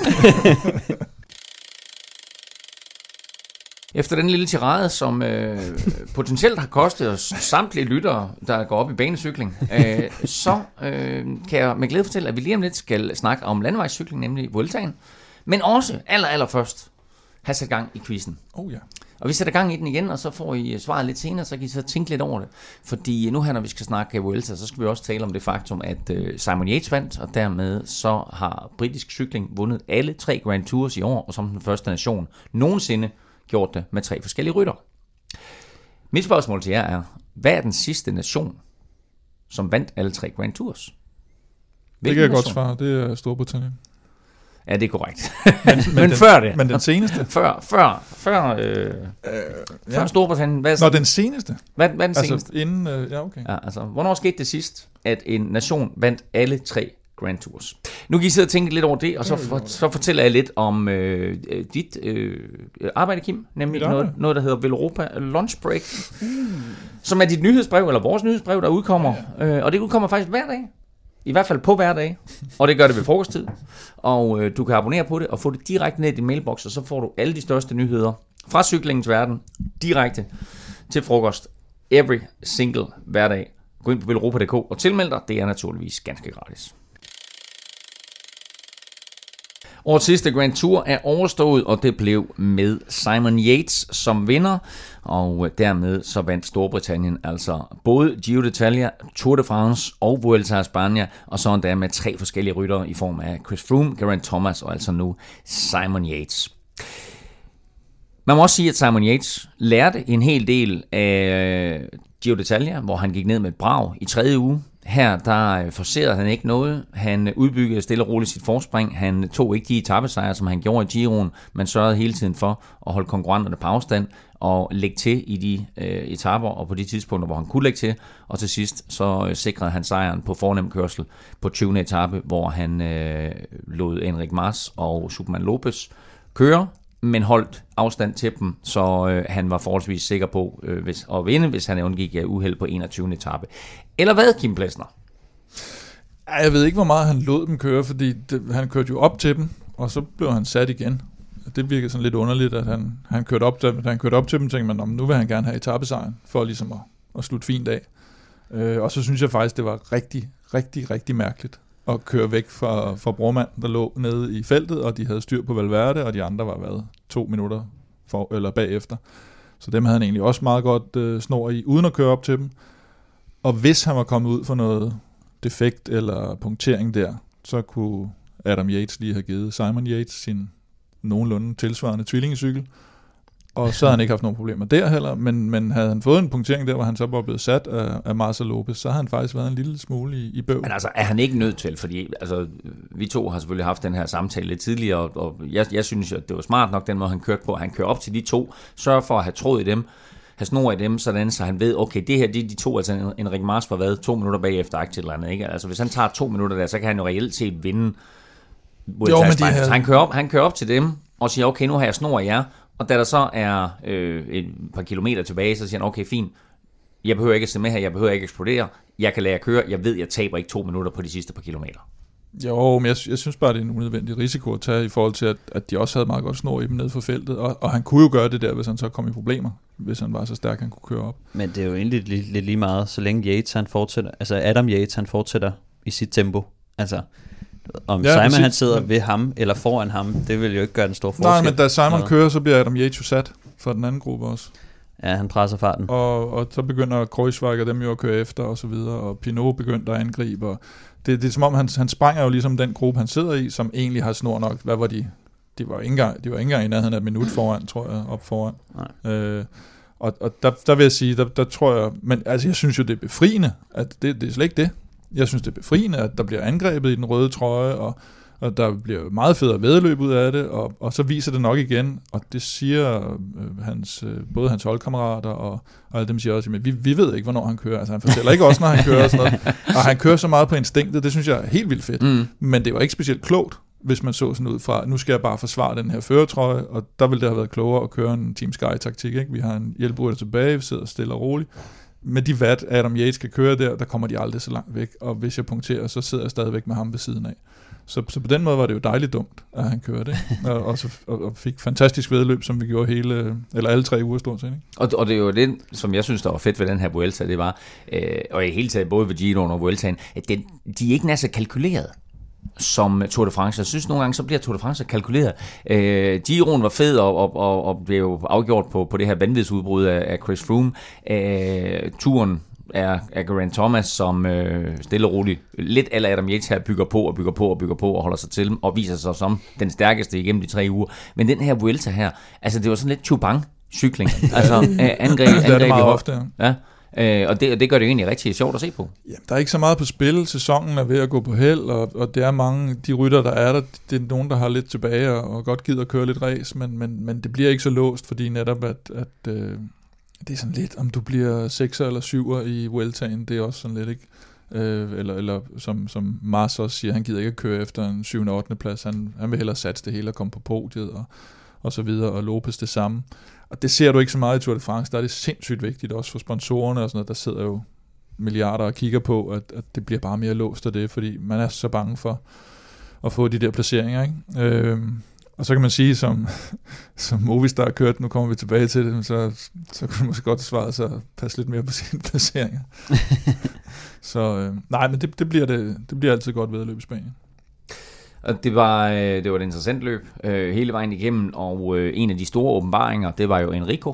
Efter den lille tirade, som øh, potentielt har kostet os samtlige lyttere, der går op i banecykling, øh, så øh, kan jeg med glæde fortælle, at vi lige om lidt skal snakke om landevejscykling, nemlig Vueltaen. Men også aller, aller først have sat gang i quizzen. Oh ja. Og vi sætter gang i den igen, og så får I svaret lidt senere, så kan I så tænke lidt over det. Fordi nu her, når vi skal snakke Vuelta, så skal vi også tale om det faktum, at Simon Yates vandt, og dermed så har britisk cykling vundet alle tre Grand Tours i år, og som den første nation nogensinde gjort det med tre forskellige rytter. Mit spørgsmål til jer er, hvad er den sidste nation, som vandt alle tre Grand Tours? Hvilken det kan jeg nation? Godt svare, det er Storbritannien. Ja, det er korrekt. Men, men, men den, før det. Men den seneste? Før, før, før, øh, øh, før ja. Storbritannien. Hvad er Nå, den seneste? Hvad, hvad er den altså, seneste? Inden, øh, ja, okay. Ja, altså, hvornår skete det sidst, at en nation vandt alle tre Grand Tours? Nu kan I sidde og tænke lidt over det, og så, for, så fortæller jeg lidt om øh, dit øh, arbejde, Kim, nemlig noget, noget, der hedder Velropa Lunch Break, mm. som er dit nyhedsbrev, eller vores nyhedsbrev, der udkommer, ja. øh, og det udkommer faktisk hver dag. I hvert fald på hverdag, og det gør det ved frokosttid. Og øh, du kan abonnere på det og få det direkte ned i din mailbox, og så får du alle de største nyheder fra cyklingens verden direkte til frokost every single hverdag. Gå ind på velropa punktum d k og tilmeld dig. Det er naturligvis ganske gratis. Årets sidste Grand Tour er overstået, og det blev med Simon Yates som vinder, og dermed så vandt Storbritannien altså både Giro d'Italia, Tour de France og Vuelta a España, og så endda med tre forskellige ryttere i form af Chris Froome, Geraint Thomas og altså nu Simon Yates. Man må også sige, at Simon Yates lærte en hel del af Giro d'Italia, hvor han gik ned med et brag i tredje uge. Her der forcerede han ikke noget. Han udbyggede stille og roligt sit forspring. Han tog ikke de etapesejre, som han gjorde i Giroen, men sørgede hele tiden for at holde konkurrenterne på afstand og lægge til i de øh, etaper og på de tidspunkter, hvor han kunne lægge til. Og til sidst så øh, sikrede han sejren på fornem kørsel på tyvende etape, hvor han øh, lod Enric Mas og Superman Lopez køre, men holdt afstand til dem, så øh, han var forholdsvis sikker på øh, hvis, at vinde, hvis han undgik uh, uheld på enogtyvende etape. Eller hvad, Kim Plesner? Jeg ved ikke, hvor meget han lod dem køre, fordi det, han kørte jo op til dem, og så blev han sat igen. Det virkede sådan lidt underligt, at han, han kørte op til dem. Da han kørte op til dem, tænkte man, nu vil han gerne have etapesejren, for ligesom at, at slutte fint af. Øh, og så synes jeg faktisk, det var rigtig, rigtig, rigtig mærkeligt at køre væk fra, fra brormanden, der lå nede i feltet, og de havde styr på Valverde, og de andre var været to minutter for, eller bagefter. Så dem havde han egentlig også meget godt øh, snor i, uden at køre op til dem. Og hvis han var kommet ud for noget defekt eller punktering der, så kunne Adam Yates lige have givet Simon Yates sin nogenlunde tilsvarende tvillingecykel. Og så havde han ikke haft nogen problemer der heller, men, men havde han fået en punktering der, hvor han så var blevet sat af, af Marcel Lopez, så havde han faktisk været en lille smule i, i bøv. Men altså, er han ikke nødt til, fordi altså, vi to har selvfølgelig haft den her samtale lidt tidligere, og, og jeg, jeg synes, at det var smart nok, den måde han kørte på. Han kører op til de to, sørger for at have tråd i dem, have snor i dem, sådan, så han ved, okay, det her, det er de to, altså Enric Mas var været to minutter bagefter, aktivt eller andet, ikke? Altså, hvis han tager to minutter der, så kan han jo reelt set vinde. Jo, men de havde... Så han kører, op, han kører op til dem, og siger, okay, nu har jeg snor i jer, og da der så er øh, et par kilometer tilbage, så siger han, okay, fint, jeg behøver ikke at se med her, jeg behøver ikke at eksplodere, jeg kan lade jer køre, jeg ved, jeg taber ikke to minutter på de sidste par kilometer. Jo, men jeg, jeg synes bare, det er en unødvendig risiko at tage i forhold til, at, at de også havde meget godt snor i dem nede for feltet, og, og han kunne jo gøre det der, hvis han så kom i problemer, hvis han var så stærk, han kunne køre op. Men det er jo egentlig lidt, lidt lige meget, så længe Yates han fortsætter, altså Adam Yates han fortsætter i sit tempo, altså om ja, Simon han sidder ved ham eller foran ham, det vil jo ikke gøre den store forskel. Nej, men da Simon noget. kører, så bliver Adam Yates jo sat for den anden gruppe også. Ja, han presser farten. Og, og så begynder Kreuzweiger dem jo at køre efter og så videre, og Pinot begyndte at angribe. Og det, det er som om, han, han sprænger jo ligesom den gruppe, han sidder i, som egentlig har snor nok. Hvad var de? De var ikke engang, de var ikke engang i nærheden af et minut foran, tror jeg, op foran. Øh, og og der, der vil jeg sige, der, der tror jeg, men altså jeg synes jo, det er befriende, at det, det er slet ikke det. Jeg synes, det er befriende, at der bliver angrebet i den røde trøje, og, og der bliver meget federe væddeløb ud af det, og, og så viser det nok igen, og det siger øh, hans, øh, både hans holdkammerater, og, og alle dem siger også, at vi, vi ved ikke, hvornår han kører. Altså han fortæller ikke også, når han kører og sådan noget. Og han kører så meget på instinktet, det synes jeg er helt vildt fedt. Mm. Men det var ikke specielt klogt, hvis man så sådan ud fra, nu skal jeg bare forsvare den her førertrøje, og der ville det have været klogere at køre en Team Sky-taktik. Ikke? Vi har en hjælperytter tilbage, vi sidder stille og roligt. Med de watt, Adam Yates skal køre der, der kommer de aldrig så langt væk, og hvis jeg punkterer, så sidder jeg stadigvæk med ham ved siden af. Så, så på den måde var det jo dejligt dumt, at han kørte, og, og, så, og, og fik fantastisk vedløb, som vi gjorde hele, eller alle tre uger stort set. Ikke? Og, og det er jo det, som jeg synes, der var fedt ved den her Vuelta, det var, øh, og i hele taget både ved Giroen og Vueltaen, at det, de er ikke nær så kalkuleret som Tour de France. Jeg synes nogle gange, så bliver Tour de France kalkuleret. Øh, Giroen var fed og, og, og, og blev jo afgjort på, på det her vanvidsudbrud af, af Chris Froome. Øh, turen er, er Geraint Thomas, som øh, stille og roligt, lidt eller Adam Yates her, bygger på og bygger på og bygger på og holder sig til og viser sig som den stærkeste igennem de tre uger. Men den her Vuelta her, altså det var sådan lidt chubang-cykling. Altså øh, angreb, angreb det er meget ofte, ja. ja. Øh, og, det, og det gør det jo egentlig rigtig sjovt at se på. Ja, der er ikke så meget på spil. Sæsonen er ved at gå på held, og, og det er mange, de rytter, der er der, det er nogen, der har lidt tilbage og, og godt gider at køre lidt race, men, men, men det bliver ikke så låst, fordi netop, at, at øh, det er sådan lidt, om du bliver sekser eller syver i Vueltaen, det er også sådan lidt, ikke? Øh, eller, eller som, som Mars også siger, han gider ikke at køre efter en syvende og ottende plads, han, han vil hellere satse det hele og komme på podiet, og, og så videre, og Lopez det samme. Og det ser du ikke så meget i Tour de France, der er det sindssygt vigtigt, også for sponsorerne og sådan noget, der sidder jo milliarder og kigger på, at, at det bliver bare mere låst af det, fordi man er så bange for at få de der placeringer, ikke? Øhm, og så kan man sige, som, som Movistar har kørt, nu kommer vi tilbage til det, så, så kan du måske godt svare sig at passe lidt mere på sine placeringer. så øh, nej, men det, det, bliver det, det bliver altid godt væddeløb i Spanien. Det var, det var et interessant løb øh, hele vejen igennem, og øh, en af de store åbenbaringer, det var jo Enrico,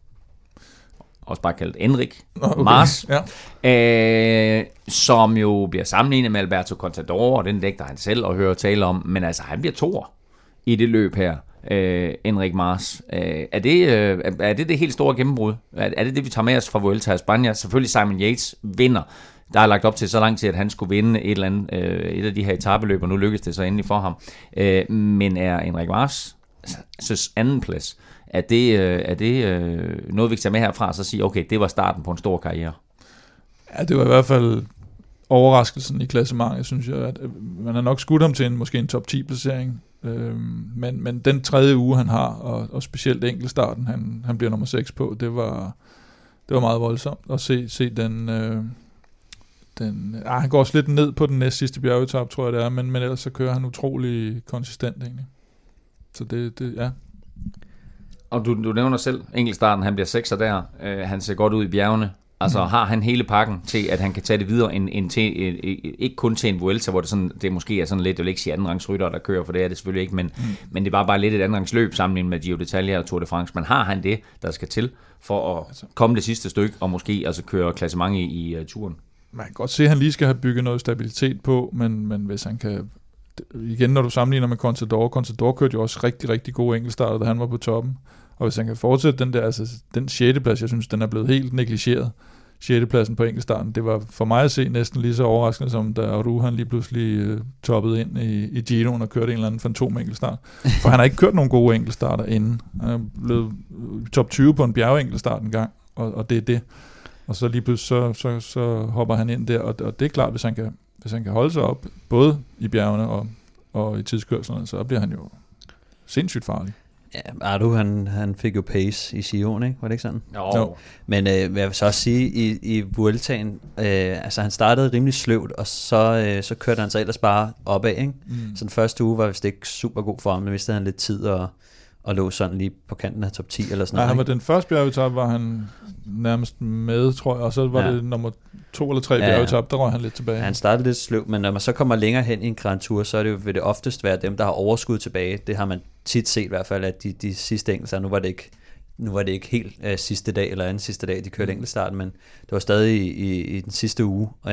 også bare kaldt Enric okay. Mars, ja. øh, som jo bliver sammenlignet med Alberto Contador, og den dækker han selv og hører tale om, men altså han bliver toer i det løb her, øh, Enric Mars. Øh, er, det, øh, er det det helt store gennembrud? Er, er det det, vi tager med os fra Vuelta a España? Selvfølgelig Simon Yates vinder. Der er lagt op til så lang tid, at han skulle vinde et eller andet, øh, et af de her etapeløb, og nu lykkedes det så endelig for ham. Øh, men er Enric Mars så anden plads, er det, øh, er det øh, noget, vi kan tage med herfra, og så sige, okay, det var starten på en stor karriere? Ja, det var i hvert fald overraskelsen i klassementet, synes jeg. At man har nok skudt ham til en, måske en top ti-placering, øh, men, men den tredje uge, han har, og, og specielt enkeltstarten, han, han bliver nummer seks på, det var, det var meget voldsomt at se, se den... Øh, Den, ah, han går også lidt ned på den næste sidste bjergetap, tror jeg det er, men, men ellers så kører han utrolig konsistent egentlig. Så det, det ja. Og du, du nævner selv, enkeltstarten, han bliver sekser der, øh, han ser godt ud i bjergene. Altså mm. har han hele pakken til, at han kan tage det videre, end, end til, øh, ikke kun til en Vuelta, hvor det, sådan, det måske er sådan lidt, jeg vil ikke sige andenrangsrytter, der kører, for det er det selvfølgelig ikke, men, mm. men det var bare lidt et andenrangsløb sammenlignet med Giro d'Italia og Tour de France. Men har han det, der skal til for at altså. komme det sidste stykke, og måske altså køre klassement i, i uh, turen? Man kan godt se, at han lige skal have bygget noget stabilitet på, men, men hvis han kan... Igen, når du sammenligner med Contador, Contador kørte jo også rigtig, rigtig gode enkeltstarter, da han var på toppen. Og hvis han kan fortsætte den der, altså den sjette plads, jeg synes, den er blevet helt negligeret. sjette pladsen på enkeltstarten, det var for mig at se næsten lige så overraskende, som da Aru han lige pludselig uh, toppede ind i, i Giroen og kørte en eller anden fantom enkeltstart. For han har ikke kørt nogen gode enkeltstarter inden. Han er blevet top tyve på en bjergeenkeltstart en gang, og, og det er det. Og så lige pludselig, så, så, så hopper han ind der, og, og det er klart, hvis han kan, hvis han kan holde sig op, både i bjergene og, og i tidskørslerne, så bliver han jo sindssygt farlig. Ja, Ardu, han, han fik jo pace i Sion, ikke? Var det ikke sådan? Jo. No. Men øh, jeg vil så også sige, i, i Vueltaen, øh, altså han startede rimelig sløvt, og så, øh, så kørte han så ellers bare opad, ikke? Mm. Så den første uge var vist ikke super god for ham, men vist havde han lidt tid og, og lå sådan lige på kanten af top ti eller sådan Nej, noget. Han var den første bjergetap, var han nærmest med, tror jeg, og så var ja. det nummer to eller tre ja. bjergetap, der røg han lidt tilbage. Ja, han startede lidt sløv, men når man så kommer længere hen i en Grand Tour, så er det jo vil det oftest være dem, der har overskud tilbage. Det har man tit set i hvert fald, at de, de sidste enkelser, nu var det ikke, nu var det ikke helt uh, sidste dag eller anden sidste dag, de kørte enkeltstart, men det var stadig i, i, i den sidste uge uh,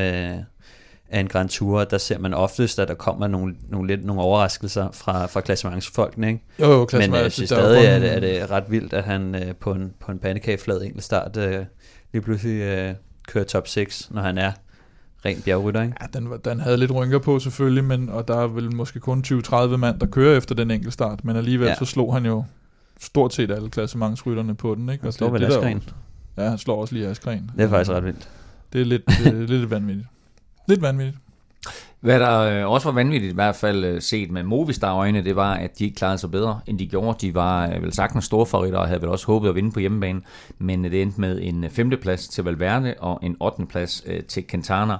af en Grand Tour, der ser man oftest, at der kommer nogle, nogle, lidt, nogle overraskelser fra, fra klassementsfolkene, ikke? Jo, jo, men jeg synes stadig, er det, er det ret vildt, at han uh, på en, på en pandekageflad enkeltstart uh, lige pludselig uh, kører top seks, når han er ren bjergrytter, ikke? Ja, den, den havde lidt rynker på selvfølgelig, men, og der er vel måske kun tyve til tredive mand, der kører efter den enkelte start, men alligevel ja. så slog han jo stort set alle klassementsrytterne på den, ikke? Han slår vel Askren. Ja, han slår også lige Askren. Det er faktisk ret vildt. Det er lidt, det er lidt vanvittigt. Lidt vanvittigt. Hvad der også var vanvittigt, i hvert fald set med Movistar-øjne, det var, at de ikke klarede sig bedre, end de gjorde. De var vel sagtens store favoritter og havde vel også håbet at vinde på hjemmebane, men det endte med en femteplads til Valverde og en ottende plads til Quintana.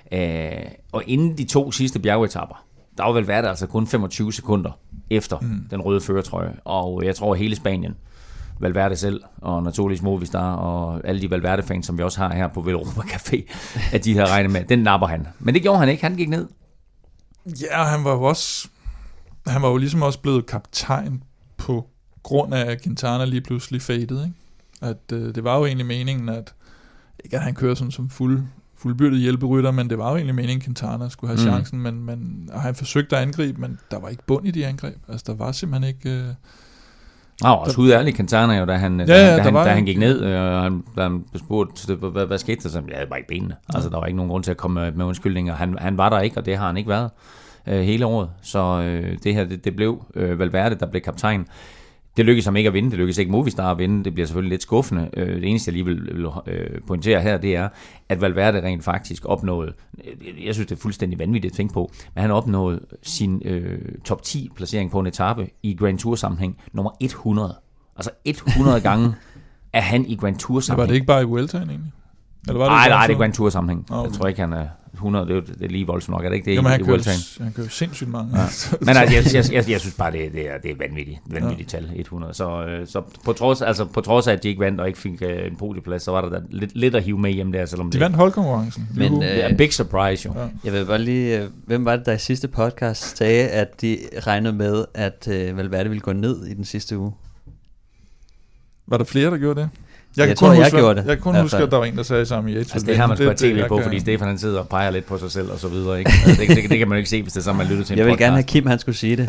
Og inden de to sidste bjergetapper, der var Valverde altså kun femogtyve sekunder efter mm. den røde førertrøje, og jeg tror hele Spanien, Valverde selv, og naturligvis Movistar, og alle de Valverde-fans, som vi også har her på Velropa Café, at de havde regnet med, den napper han. Men det gjorde han ikke, han gik ned. Ja, han var jo også, han var jo ligesom også blevet kaptajn på grund af, at Quintana lige pludselig fadede, ikke? At øh, det var jo egentlig meningen, at ikke at han kører sådan som fuld, fuldbyrdet hjælperytter, men det var jo egentlig meningen, at Quintana skulle have mm. chancen, men, men og han forsøgte at angribe, men der var ikke bund i de angreb. Altså, der var simpelthen ikke... Øh, Nå, og også udærlig Quintana jo, da han, ja, ja, da, han, da han gik ned, og han, da han spurgte, hvad, hvad, hvad skete der? Så ja, det var ikke benene. Ja. Altså, der var ikke nogen grund til at komme med, med undskyldninger. Han, han var der ikke, og det har han ikke været øh, hele året. Så øh, det her, det, det blev øh, Valverde, der blev kaptajn. Det lykkedes ham ikke at vinde, det lykkedes ikke Movistar at vinde, det bliver selvfølgelig lidt skuffende. Øh, det eneste, jeg lige vil, vil øh, pointere her, det er, at Valverde rent faktisk opnåede, jeg synes, det er fuldstændig vanvittigt at tænke på, men han opnåede sin øh, top ti placering på en etape i Grand Tour sammenhæng, nummer hundrede. Altså hundrede gange er han i Grand Tour sammenhæng. Var det ikke bare i Vueltaen egentlig? Eller var det nej, nej, det er Grand Tour sammenhæng. Okay. Jeg tror ikke, han er, hundrede, det er, jo, det er lige voldsomt nok, er det ikke det? Jamen, i, han, i kører, han kører sindssygt mange. Ja. Men altså, jeg, jeg, jeg, jeg synes bare, det, det, er, det er vanvittigt, vanvittigt ja. tal, hundrede. Så, så på, trods, altså, på trods af, at de ikke vandt og ikke fik uh, en podieplads, så var der da lidt, lidt at hive med hjem der, selvom de det... vandt holdkonkurrencen. Men, det er en big surprise, jo. Ja. Jeg vil bare lige... Hvem var det, der i sidste podcast sagde, at de regnede med, at uh, Valverde ville gå ned i den sidste uge? Var der flere, der gjorde det? Jeg, jeg tror, jeg huske, gjorde det. Jeg kan kun huske, at der var en, der sagde sammen i Yates. Altså, det har man sgu have tv på, fordi Stefan han sidder og peger lidt på sig selv og så videre. Ikke? Altså, det, det, det kan man jo ikke se, hvis det er sådan, man lytter til en Jeg vil podcast. gerne have Kim, han skulle sige det.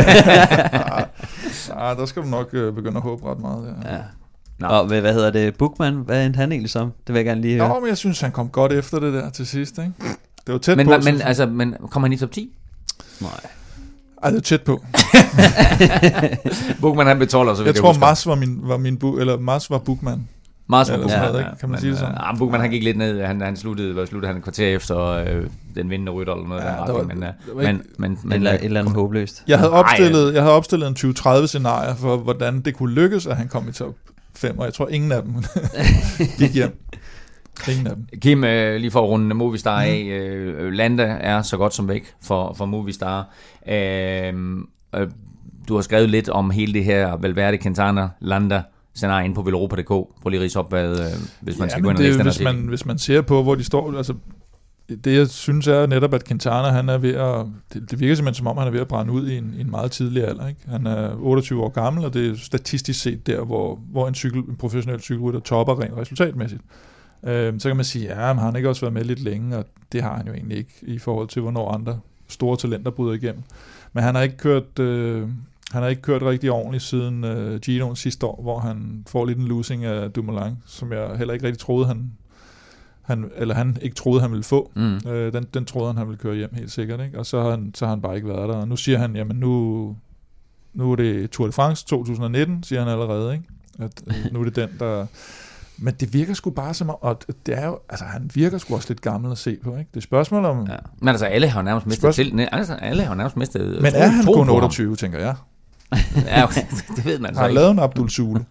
ah, der skal du nok øh, begynde at håbe ret meget. Ja. Ja. No. Og hvad, hvad hedder det? Bookman, hvad endte han egentlig som? Det vil jeg gerne lige høre. Nå, men jeg synes, han kom godt efter det der til sidst. Ikke? Det var tæt men, på. Men, men, altså, men kommer han i top ti? Nej. Ej, det er tæt på. Bookman han betaler, så jeg, jeg tror, Mars var min, var min bu- eller Mars var Bookman. Mars var Bookman, ja, ja, kan man men, sige det sådan? Ja, Bookman han gik lidt ned, han, han sluttede, sluttede han et kvarter efter øh, den vindende rytter eller noget. Ja, der, der var, men, der var men, men, men, eller, et eller andet håbløst. Jeg havde opstillet, jeg havde opstillet en tyve tredive scenarie for, hvordan det kunne lykkes, at han kom i top fem, og jeg tror, ingen af dem gik hjem. Ingen af dem. Kim, øh, lige for at runde Movistar af, øh, Landa er så godt som væk for, for Movistar. Øh, øh, du har skrevet lidt om hele det her Valverde, Quintana, Landa scenarie inde på velropa punktum d k. Prøv lige at ridse op, hvad, øh, hvis man ja, skal gå ind og det, læse den hvis man, hvis man ser på, hvor de står, altså det jeg synes er netop, at Quintana, han er ved at, det, det virker simpelthen som om, han er ved at brænde ud i en, i en meget tidlig alder. Ikke? Han er otteogtyve år gammel, og det er statistisk set der, hvor, hvor en, cykel, en professionel cykelrytter topper rent resultatmæssigt. Øh, så kan man sige, ja, men har han ikke også været med lidt længe, og det har han jo egentlig ikke, i forhold til, hvornår andre store talenter bryder igennem. Men han har ikke kørt... Øh, Han har ikke kørt rigtig ordentligt siden uh, Gino'en sidste år, hvor han får lidt en losing af Dumoulin, som jeg heller ikke rigtig troede, han, han eller han ikke troede, han ville få. Mm. Uh, den, den troede han, han ville køre hjem helt sikkert, ikke? Og så har, han, så har han bare ikke været der. Og nu siger han, jamen nu, nu er det Tour de France to tusind nitten, siger han allerede, ikke? At uh, nu er det den, der... Men det virker sgu bare som om, og det er jo, altså han virker sgu også lidt gammel at se på, ikke? Det er spørgsmål om... Ja. Men altså alle har nærmest mistet til, nej, altså, alle har nærmest mistet... Men er han kun otteogtyve, tænker jeg? Ja, okay. Det ved man så han ikke. Han har lavet en Abdul Sule.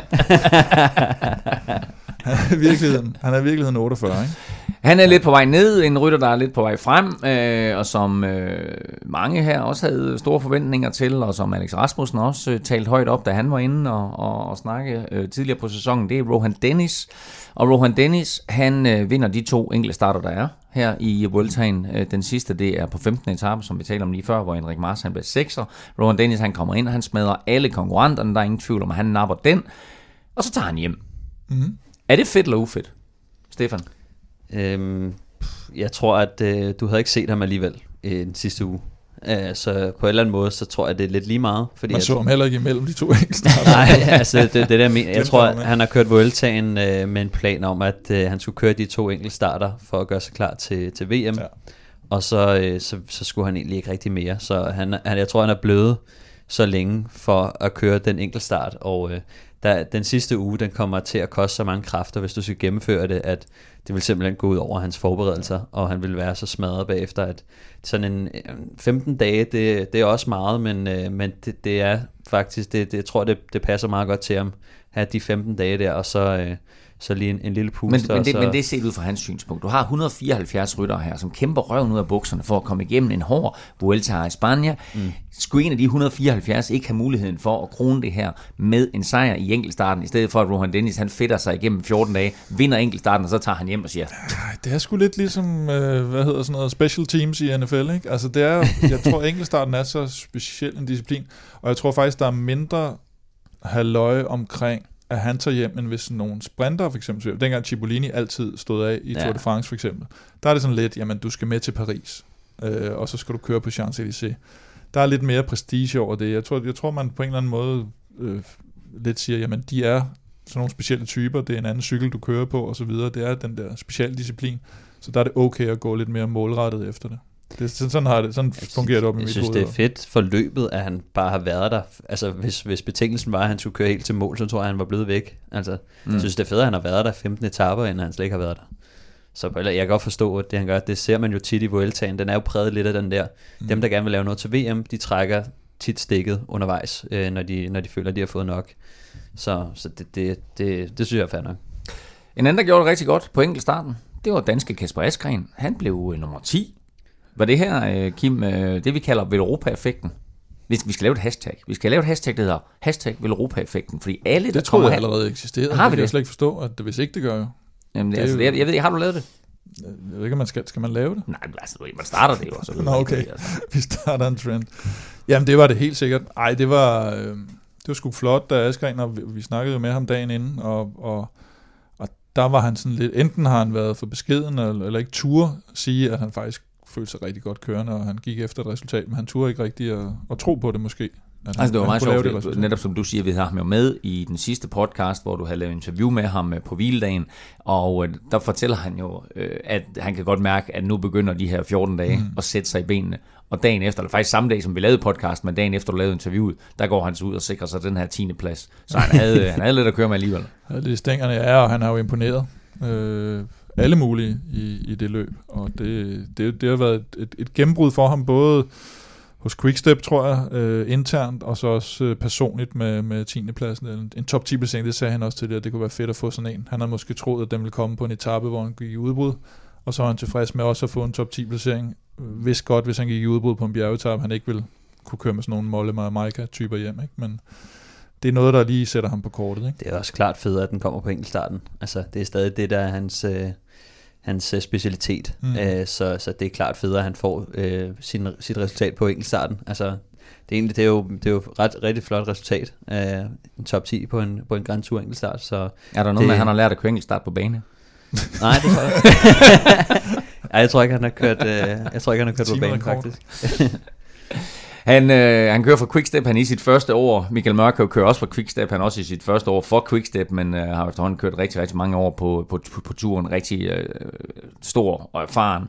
han er i virkeligheden, han er i virkeligheden otteogfyrre, ikke? Han er lidt på vej ned, en rytter, der er lidt på vej frem, øh, og som øh, mange her også havde store forventninger til, og som Alex Rasmussen også øh, talte højt op, da han var inde og, og, og snakke øh, tidligere på sæsonen. Det er Rohan Dennis, og Rohan Dennis, han øh, vinder de to enkelte starter, der er her i Vueltaen. Øh, den sidste, det er på femtende etape, som vi talte om lige før, hvor Enric Mas, han bliver sekser. Rohan Dennis, han kommer ind, og han smadrer alle konkurrenterne, der er ingen tvivl om, at han napper den, og så tager han hjem. Mm-hmm. Er det fedt eller ufedt, Stefan? Øhm, jeg tror, at øh, du havde ikke set ham alligevel øh, den sidste uge. Øh, så på en eller anden måde, så tror jeg, det er lidt lige meget. Fordi man så jeg, ham heller ikke imellem de to enkeltstarter. Nej, altså det, det der men, jeg tror, at han har kørt Vueltaen øh, med en plan om, at øh, han skulle køre de to enkeltstarter for at gøre sig klar til, til V M. Ja. Og så, øh, så, så skulle han egentlig ikke rigtig mere. Så han, han, jeg tror, han er blevet så længe for at køre den enkeltstart. Og øh, der, den sidste uge, den kommer til at koste så mange kræfter, hvis du skal gennemføre det, at det vil simpelthen gå ud over hans forberedelser, og han vil være så smadret bagefter, at sådan en femten dage, det, det er også meget, men, øh, men det, det er faktisk, det, det, jeg tror, det, det passer meget godt til ham, at have de femten dage der, og så, øh, så lige en, en lille puster. Men, men, det, så... men det er set ud fra hans synspunkt. Du har et hundrede og fireoghalvfjerds ryttere her, som kæmper røven ud af bukserne for at komme igennem en hård Vuelta i Spanien. Mm. Skulle en af de et hundrede og fireoghalvfjerds ikke have muligheden for at krone det her med en sejr i enkeltstarten, i stedet for at Rohan Dennis, han fedter sig igennem fjorten dage, vinder enkeltstarten, og så tager han hjem og siger... Det er sgu lidt ligesom, øh, hvad hedder sådan noget, special teams i N F L, ikke? Altså det er, jeg tror enkeltstarten er så speciel en disciplin, og jeg tror faktisk, der er mindre halløj omkring, at han tager hjem, end hvis nogle sprinter for eksempel, dengang Cipollini altid stod af i ja. Tour de France for eksempel, der er det sådan lidt, jamen du skal med til Paris, øh, og så skal du køre på Champs-Élysées. Der er lidt mere prestige over det. Jeg tror, jeg tror man på en eller anden måde øh, lidt siger, jamen de er sådan nogle specielle typer, det er en anden cykel, du kører på, og så videre. Det er den der specialdisciplin, så der er det okay at gå lidt mere målrettet efter det. Det, sådan har det, sådan jeg fungerer det op i mit hoved. Jeg synes, det er fedt for løbet, at han bare har været der. Altså, hvis, hvis betingelsen var, at han skulle køre helt til mål, så tror jeg, han var blevet væk. Altså, mm. jeg synes, det er fedt, at han har været der femten etaper, inden han slet ikke har været der. Så jeg kan godt forstå, at det han gør, det ser man jo tit i Vueltaen. Den er jo præget lidt af den der. Mm. Dem, der gerne vil lave noget til V M, de trækker tit stikket undervejs, øh, når, de, når de føler, at de har fået nok. Så, så det, det, det, det synes jeg er fair nok. En anden, der gjorde det rigtig godt på enkeltstarten, det var danske Kasper Asgreen. Han blev øh, nummer ti. Var det her, øh, Kim, øh, det vi kalder Velropa-effekten? Vi skal lave et hashtag. Vi skal lave et hashtag, der hedder hashtag Velropa-effekten, fordi alle, det der tror jeg allerede eksisterer. Har vi det? det? Jeg slet ikke forstå, at det, hvis ikke det gør jo. Jamen, det, altså, jeg, jeg ved ikke, har du lavet det? Jeg ved ikke, om man skal, skal man lave det? Nej, altså, man starter det jo også. Nå, okay. Det, altså. Vi starter en trend. Jamen, det var det helt sikkert. Ej, det var, øh, det var sgu flot, da Asgreen, og vi, vi snakkede jo med ham dagen inden, og, og, og der var han sådan lidt, enten har han været for beskeden, eller, eller ikke turde sige, at han faktisk følte sig rigtig godt kørende, og han gik efter et resultat, men han turde ikke rigtig at, at tro på det måske. Altså han, det var meget sjovt, det, netop som du siger, vi har ham jo med i den sidste podcast, hvor du havde lavet interview med ham på hviledagen, og der fortæller han jo, at han kan godt mærke, at nu begynder de her fjorten dage mm. at sætte sig i benene, og dagen efter, eller faktisk samme dag, som vi lavede podcast, men dagen efter du lavede interviewet, der går han så ud og sikrer sig den her tiende plads, så han havde, han havde lidt at køre med alligevel. Han havde lidt stængerne, ja, og han har jo imponeret øh, alle mulige i, i det løb, og det, det, det har været et, et, et gennembrud for ham, både hos Quickstep, tror jeg, øh, internt, og så også øh, personligt med, med tiende pladsen. En, en top ti placering, det sagde han også til det, at det kunne være fedt at få sådan en. Han havde måske troet, at den ville komme på en etape, hvor han gik i udbrud, og så var han tilfreds med også at få en top ti placering. Hvis godt, hvis han gik i udbrud på en bjergetape, han ikke ville kunne køre med sådan nogle Molle Marmaica-typer hjem, ikke? Men det er noget, der lige sætter ham på kortet, ikke? Det er også klart federe, at den kommer på enkeltstarten. Altså, det er stadig det, der er hans... Øh hans specialitet, mm. øh, så, så det er klart federe, at han får øh, sin, sit resultat på enkeltstarten. Altså, det er egentlig det er jo det er jo ret rigtig flot resultat, øh, en top ti på en på en Grand Tour enkeltstart. Så er der noget det, med, at han har lært at køre enkeltstart på bane? Nej, det tror jeg. Ej, jeg tror ikke han har kørt. Øh, jeg tror ikke han har kørt på bane faktisk. Han, øh, han kører for Quickstep, han i sit første år. Michael Mørkøv kører også for Quickstep, han også i sit første år for Quickstep, men øh, har efterhånden kørt rigtig, rigtig mange år på, på, på, på turen. Rigtig øh, stor og erfaren,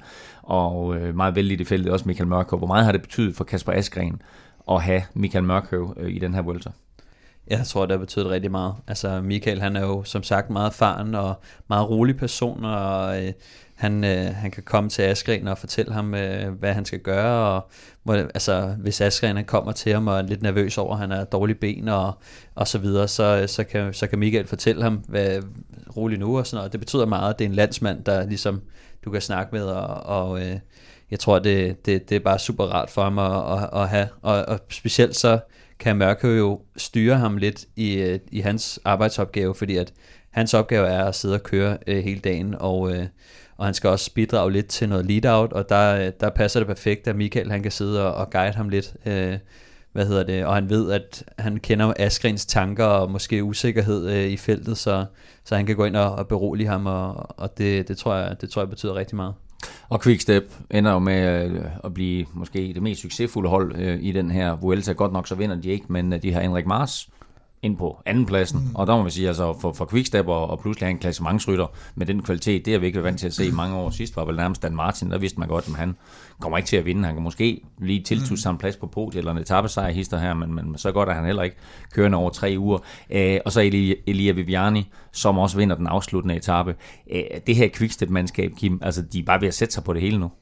og øh, meget vældig i det feltet, også Michael Mørkøv. Hvor meget har det betydet for Kasper Asgreen at have Michael Mørkøv øh, i den her Vuelta? Jeg tror, det har betydet rigtig meget. Altså, Michael, han er jo som sagt meget erfaren og meget rolig person, og øh, han, øh, han kan komme til Asgreen og fortælle ham, øh, hvad han skal gøre, og hvor, altså, hvis Asgreen kommer til ham og er lidt nervøs over, at han har dårlige ben og, og så videre, så, så, kan, så kan Michael fortælle ham, hvad rolig nu og sådan noget. Det betyder meget, at det er en landsmand, der ligesom du kan snakke med, og, og øh, jeg tror, det, det, det er bare super rart for ham at, at, at have, og, og specielt så kan Mørkøv jo styre ham lidt i, i hans arbejdsopgave, fordi at hans opgave er at sidde og køre øh, hele dagen, og, øh, og han skal også bidrage lidt til noget lead-out, og der, der passer det perfekt, at Michael han kan sidde og, og guide ham lidt, øh, hvad hedder det, og han ved, at han kender Asgrens tanker og måske usikkerhed øh, i feltet, så, så han kan gå ind og, og berolige ham, og, og det, det, tror jeg, det tror jeg betyder rigtig meget. Og Quickstep ender jo med at blive måske det mest succesfulde hold øh, i den her Vuelta. Godt nok så vinder de ikke, men de har Enric Mas ind på andenpladsen. Mm. Og der må man sige, altså for, for Quickstep og, og pludselig have en klassementsrytter med den kvalitet, det har vi ikke været vant til at se i mange år. Sidst var vel nærmest Dan Martin, der vidste man godt, at han kommer ikke til at vinde. Han kan måske lige tiltusse sig en plads på podiet eller en etappesejr hister her, men, men så godt er han heller ikke kørende over tre uger. Æ, og så Elia, Elia Viviani, som også vinder den afsluttende etape. Æ, det her Quickstep-mandskab, Kim, altså de er bare ved at sætte sig på det hele nu.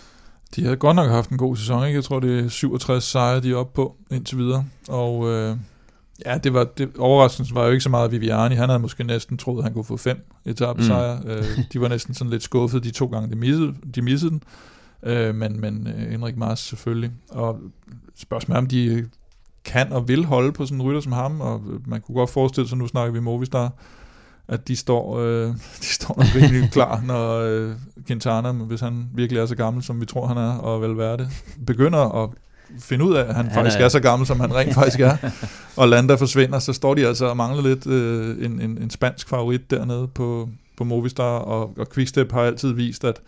De har godt nok haft en god sæson, ikke? Jeg tror, det er syvogtres sejre, de er oppe på indtil videre. Og øh, ja, det var, det, overraskelsen var jo ikke så meget Viviani. Han havde måske næsten troet, at han kunne få fem etapesejre. Mm. Øh, de var næsten sådan lidt skuffede de to gange, de missede, de missede den. Øh, men men øh, Enric Mas selvfølgelig. Og spørgsmålet om de kan og vil holde på sådan en rytter som ham. Og man kunne godt forestille sig, nu snakker vi Movistar, at de står, øh, de står nok virkelig klar, når øh, Quintana, hvis han virkelig er så gammel, som vi tror, han er, og vel være det, begynder at finde ud af, at han, han faktisk er... er så gammel, som han rent faktisk er, og Landa forsvinder, så står de altså og mangler lidt øh, en, en, en spansk favorit dernede på, på Movistar, og, og Quickstep har altid vist, at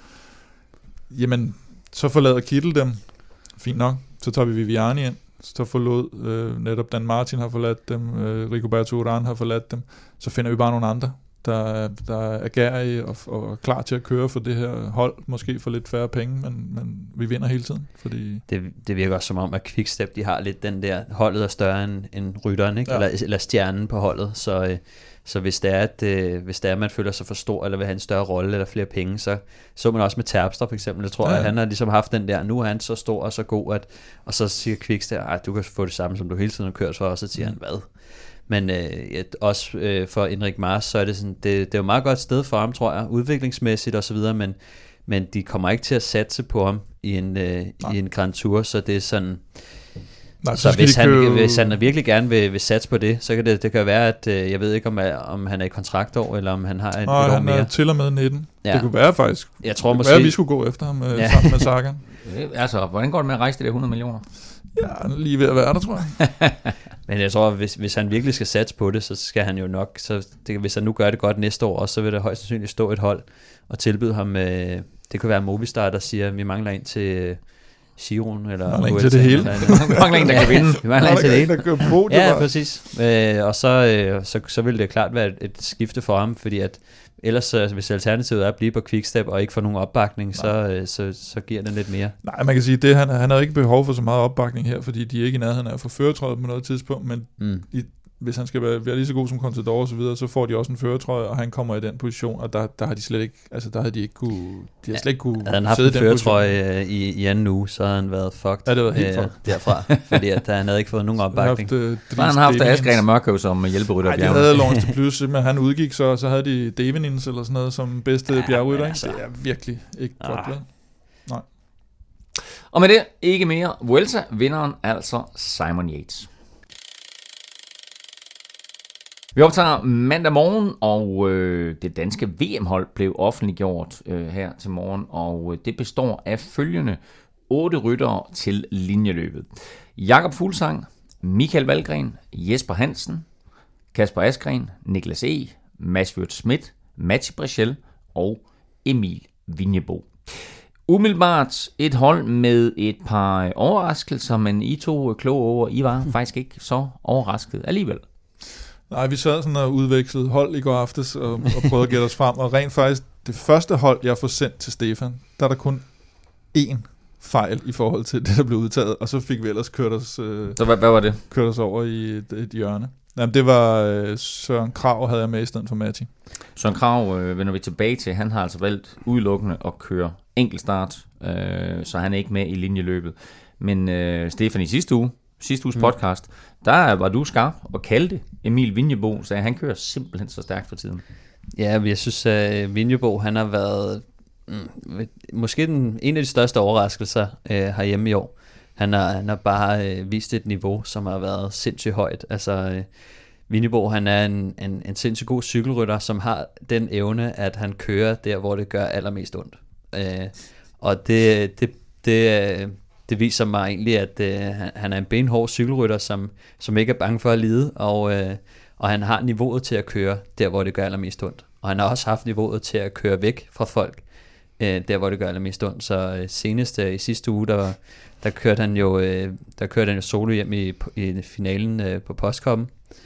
jamen, så forlader Kittel dem, fint nok, så tager vi Viviani ind, så forlod øh, netop Dan Martin har forladt dem, øh, Rigoberto Urán har forladt dem, så finder vi bare nogle andre, der, der er gærige og, og klar til at køre for det her hold, måske for lidt færre penge, men, men vi vinder hele tiden. Fordi det, det virker også som om, at Quickstep, de har lidt den der, holdet er større end, end rytteren, ikke? Ja. Eller, eller stjernen på holdet, så, øh, så hvis det er, at, øh, hvis det er, at man føler sig for stor, eller vil have en større rolle, eller flere penge, så så man også med Terpstra for eksempel. Jeg tror, ja, ja. at han har ligesom haft den der, nu er han så stor og så god, at, og så siger Quickstep, at du kan få det samme, som du hele tiden har kørt for, og så siger mm. han, hvad? Men øh, også øh, for Enric Mas, så er det sådan, det, det er jo et meget godt sted for ham, tror jeg, udviklingsmæssigt og så videre, men, men de kommer ikke til at satse på ham i en, øh, i en Grand Tour, så det er sådan... Nej, så, så hvis, han, købe... hvis han virkelig gerne vil, vil satse på det, så kan det, det kan være, at øh, jeg ved ikke, om, om han er i kontraktår, eller om han har et, Nej, et år han mere. er til og med nitten. Ja. Det kunne være faktisk. Jeg tror det måske... kunne være, at vi skulle gå efter ham øh, ja. sammen med Sagan. Altså, hvordan går det med at rejse de der hundrede millioner? Ja, lige ved at være der, tror jeg. Men jeg tror, hvis, hvis han virkelig skal satse på det, så skal han jo nok, så det, hvis han nu gør det godt næste år også, så vil der højst sandsynligt stå et hold og tilbyde ham, øh, det kan være Movistar, der siger, vi mangler en til Giron, eller mangler en til det hele. Vi mangler en, der kan vinde. Vi mangler en til det hele. Der kan på, det ja, var. præcis. Øh, og så, øh, så, så vil det klart være et, et skifte for ham, fordi at ellers, altså, hvis alternativet er at blive på Quickstep og ikke få nogen opbakning, så, øh, så, så giver den lidt mere. Nej, man kan sige, det han, han har ikke behov for så meget opbakning her, fordi de er ikke i nærheden af at få førertrøje på noget tidspunkt, men mm. i, hvis han skal være, være lige så god som Contador og så videre, så får de også en førertrøje, og han kommer i den position, og der, der har de slet ikke, altså der har de ikke kunne, de har slet ikke kunne ja, han har haft en førertrøje i, i anden uge, så har han været fucked. Ja, det var helt øh, fucked. Derfra, fordi at han havde ikke fået nogen opbakning. Så har han haft Askren og Mørkøv som hjælperytter. Nej, de havde Lawrence de Plus, men han udgik, så, så havde de Davenins eller sådan noget som bedste ja, bjergrytter. Altså. Det er virkelig ikke ah. godt. Nej. Og med det, ikke mere. Vuelta vinderen altså Simon Yates. Vi optager mandag morgen, og øh, det danske V M-hold blev offentliggjort øh, her til morgen, og øh, det består af følgende otte ryttere til linjeløbet. Jakob Fuglsang, Michael Valgren, Jesper Hansen, Kasper Askren, Niklas E., Mads Wirt Schmidt, Mati Brechel og Emil Vinjebo. Umiddelbart et hold med et par overraskelser, men I to kloge over, I var faktisk ikke så overrasket alligevel. Nej, vi sad sådan og udvekslede hold i går aftes og, og prøvede at gætte os frem, og rent faktisk, det første hold, jeg får sendt til Stefan, der er der kun én fejl i forhold til det, der blev udtaget, og så fik vi ellers kørt os, øh, så hvad, hvad var det? kørt os over i et, et hjørne. Jamen, det var øh, Søren Krag, havde jeg med i stedet for Mati. Søren Krag øh, vender vi tilbage til. Han har altså valgt udelukkende at køre enkeltstart, øh, så han er ikke med i linjeløbet. Men øh, Stefan, i sidste uge, sidste uges mm. podcast, der var du skarp og kaldte Emil Vinjebo, så han kører simpelthen så stærkt for tiden. Ja, jeg synes, at Vinjebo, han har været mm, måske den, en af de største overraskelser øh, herhjemme i år. Han har, han har bare øh, vist et niveau, som har været sindssygt højt. Altså, øh, Vinjebo, han er en, en, en sindssygt god cykelrytter, som har den evne, at han kører der, hvor det gør allermest ondt. Øh, og det, det, det, det viser mig egentlig, at øh, han er en benhård cykelrytter, som, som ikke er bange for at lide, og, øh, og han har niveauet til at køre der, hvor det gør allermest ondt. Og han har også haft niveauet til at køre væk fra folk, øh, der, hvor det gør allermest ondt. Så øh, senest øh, i sidste uge, der, der kørte han jo, øh, der kørte han jo solo hjem i, i finalen øh, på Postkoppen.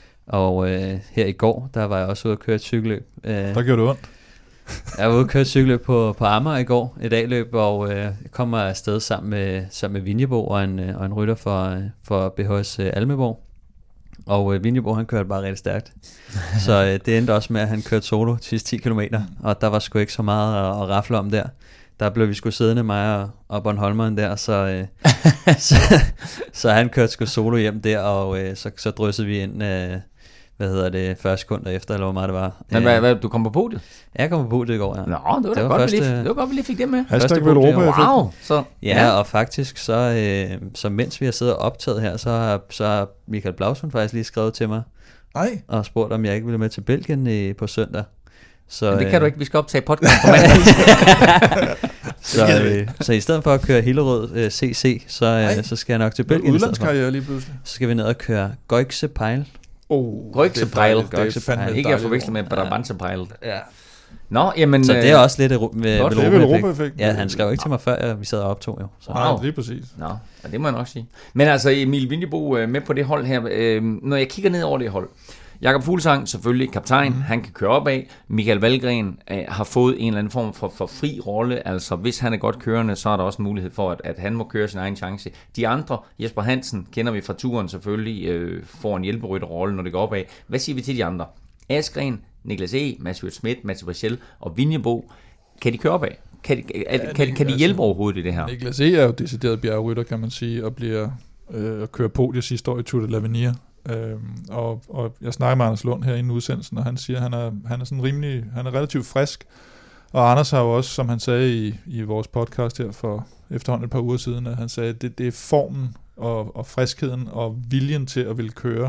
Og øh, her i går, der var jeg også ude at køre et cykelløb. Øh, der gjorde det ondt. Jeg var ude at køre et cykelløb på, på Amager i går, et A-løb, og øh, jeg kommer afsted sammen med, sammen med Vinjebo og en, og en rytter for, for B H S Almeborg. Og øh, Vinjebo, han kørte bare rigtig stærkt. Så øh, det endte også med, at han kørte solo de sidste ti kilometer, og der var sgu ikke så meget at, at rafle om der. Der blev vi sgu siddende, mig og, og Bornholmeren der, så, øh, så, så han kørte sgu solo hjem der, og øh, så, så dryssede vi ind, øh, hvad hedder det, fyrre sekunder efter, eller hvor meget det var. Men hvad, hvad, du kom på podiet? Ja, jeg kom på podiet i går, ja. Nå, det var, det var, godt, første, vi lige, det var godt, vi lige fik det med. Hashtag Europa. Wow. Så, ja, og faktisk, så, øh, så mens vi har siddet og optaget her, så har, så har Michael Blausson faktisk lige skrevet til mig, Ej. og spurgt, om jeg ikke ville med til Belgien i, på søndag. Så, men det kan øh, du ikke, vi skal optage podcast på mandag. så, øh, så i stedet for at køre Hillerød øh, C C, så, øh, så skal jeg nok til Belgien. Udlandskarriere lige pludselig. Så skal vi ned og køre Goikse Pejl. Oh, Goikse Pejl. Ikke at forveksle med Brabantse Pejl. Ja. Nå, jamen, så det er også lidt med, med Europa-effekt. Ja, han skrev ikke til mig før, vi sad og optog jo. Så. Nej, lige præcis. Nå, ja, det må jeg nok sige. Men altså, Emil Vinjebo med på det hold her. Øh, når jeg kigger ned over det hold, Jakob Fuglsang, selvfølgelig kaptajn, mm. han kan køre opad. Michael Valgren øh, har fået en eller anden form for, for fri rolle, altså hvis han er godt kørende, så er der også en mulighed for, at, at han må køre sin egen chance. De andre, Jesper Hansen, kender vi fra turen selvfølgelig, øh, får en hjælperytterrolle, når det går opad. Hvad siger vi til de andre? Askren, Niklas E., Mads Wirt Schmidt, Mati Brechel og Vinjebo, kan de køre opad? Kan de, er, ja, kan, kan de hjælpe overhovedet i det her? Niklas E. er jo decideret bjergrytter, kan man sige, og bliver øh, kører podiet sidste år i Tour de l'Avenir. Øhm, og, og jeg snakker med Anders Lund her inden udsendelsen, og han siger, at han er, han er sådan rimelig, han er relativt frisk. Og Anders har jo også, som han sagde i, i vores podcast her for efterhånden et par uger siden, at han sagde, at det, det er formen og, og friskheden og viljen til at ville køre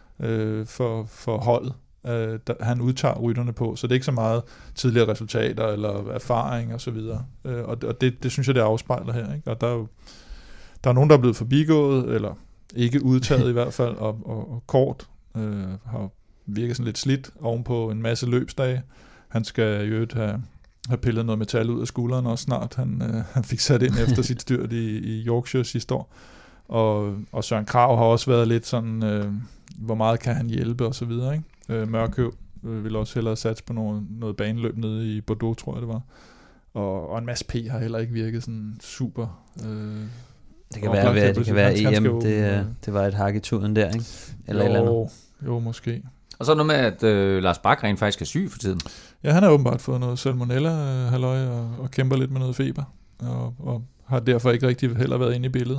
øh, for, for holdet, øh, der, han udtager rytterne på. Så det er ikke så meget tidligere resultater eller erfaring og så videre. Øh, og og det, det synes jeg, det afspejler her. Ikke? Og der er jo der er nogen, der er blevet forbigået, eller ikke udtaget i hvert fald, og, og, og Kort øh, har virket sådan lidt slidt ovenpå en masse løbsdage. Han skal i øvrigt have, have pillet noget metal ud af skulderen også snart. Han, øh, han fik sat ind efter sit styrt i, i Yorkshire sidste år. Og, og Søren Kragh har også været lidt sådan, øh, hvor meget kan han hjælpe og så videre. Ikke? Øh, Mørkøv øh, vil også hellere satse på noget, noget baneløb nede i Bordeaux, tror jeg det var. Og, og en masse P har heller ikke virket sådan super... Øh, Det kan være, det, det kan være E M, det, det var et hak i tuden der, ikke? Eller jo, et eller andet. Jo, måske. Og så noget med, at øh, Lars Bak rent faktisk er syg for tiden. Ja, han har åbenbart fået noget salmonella-halløj og, og kæmper lidt med noget feber. Og, og har derfor ikke rigtig heller været inde i billedet.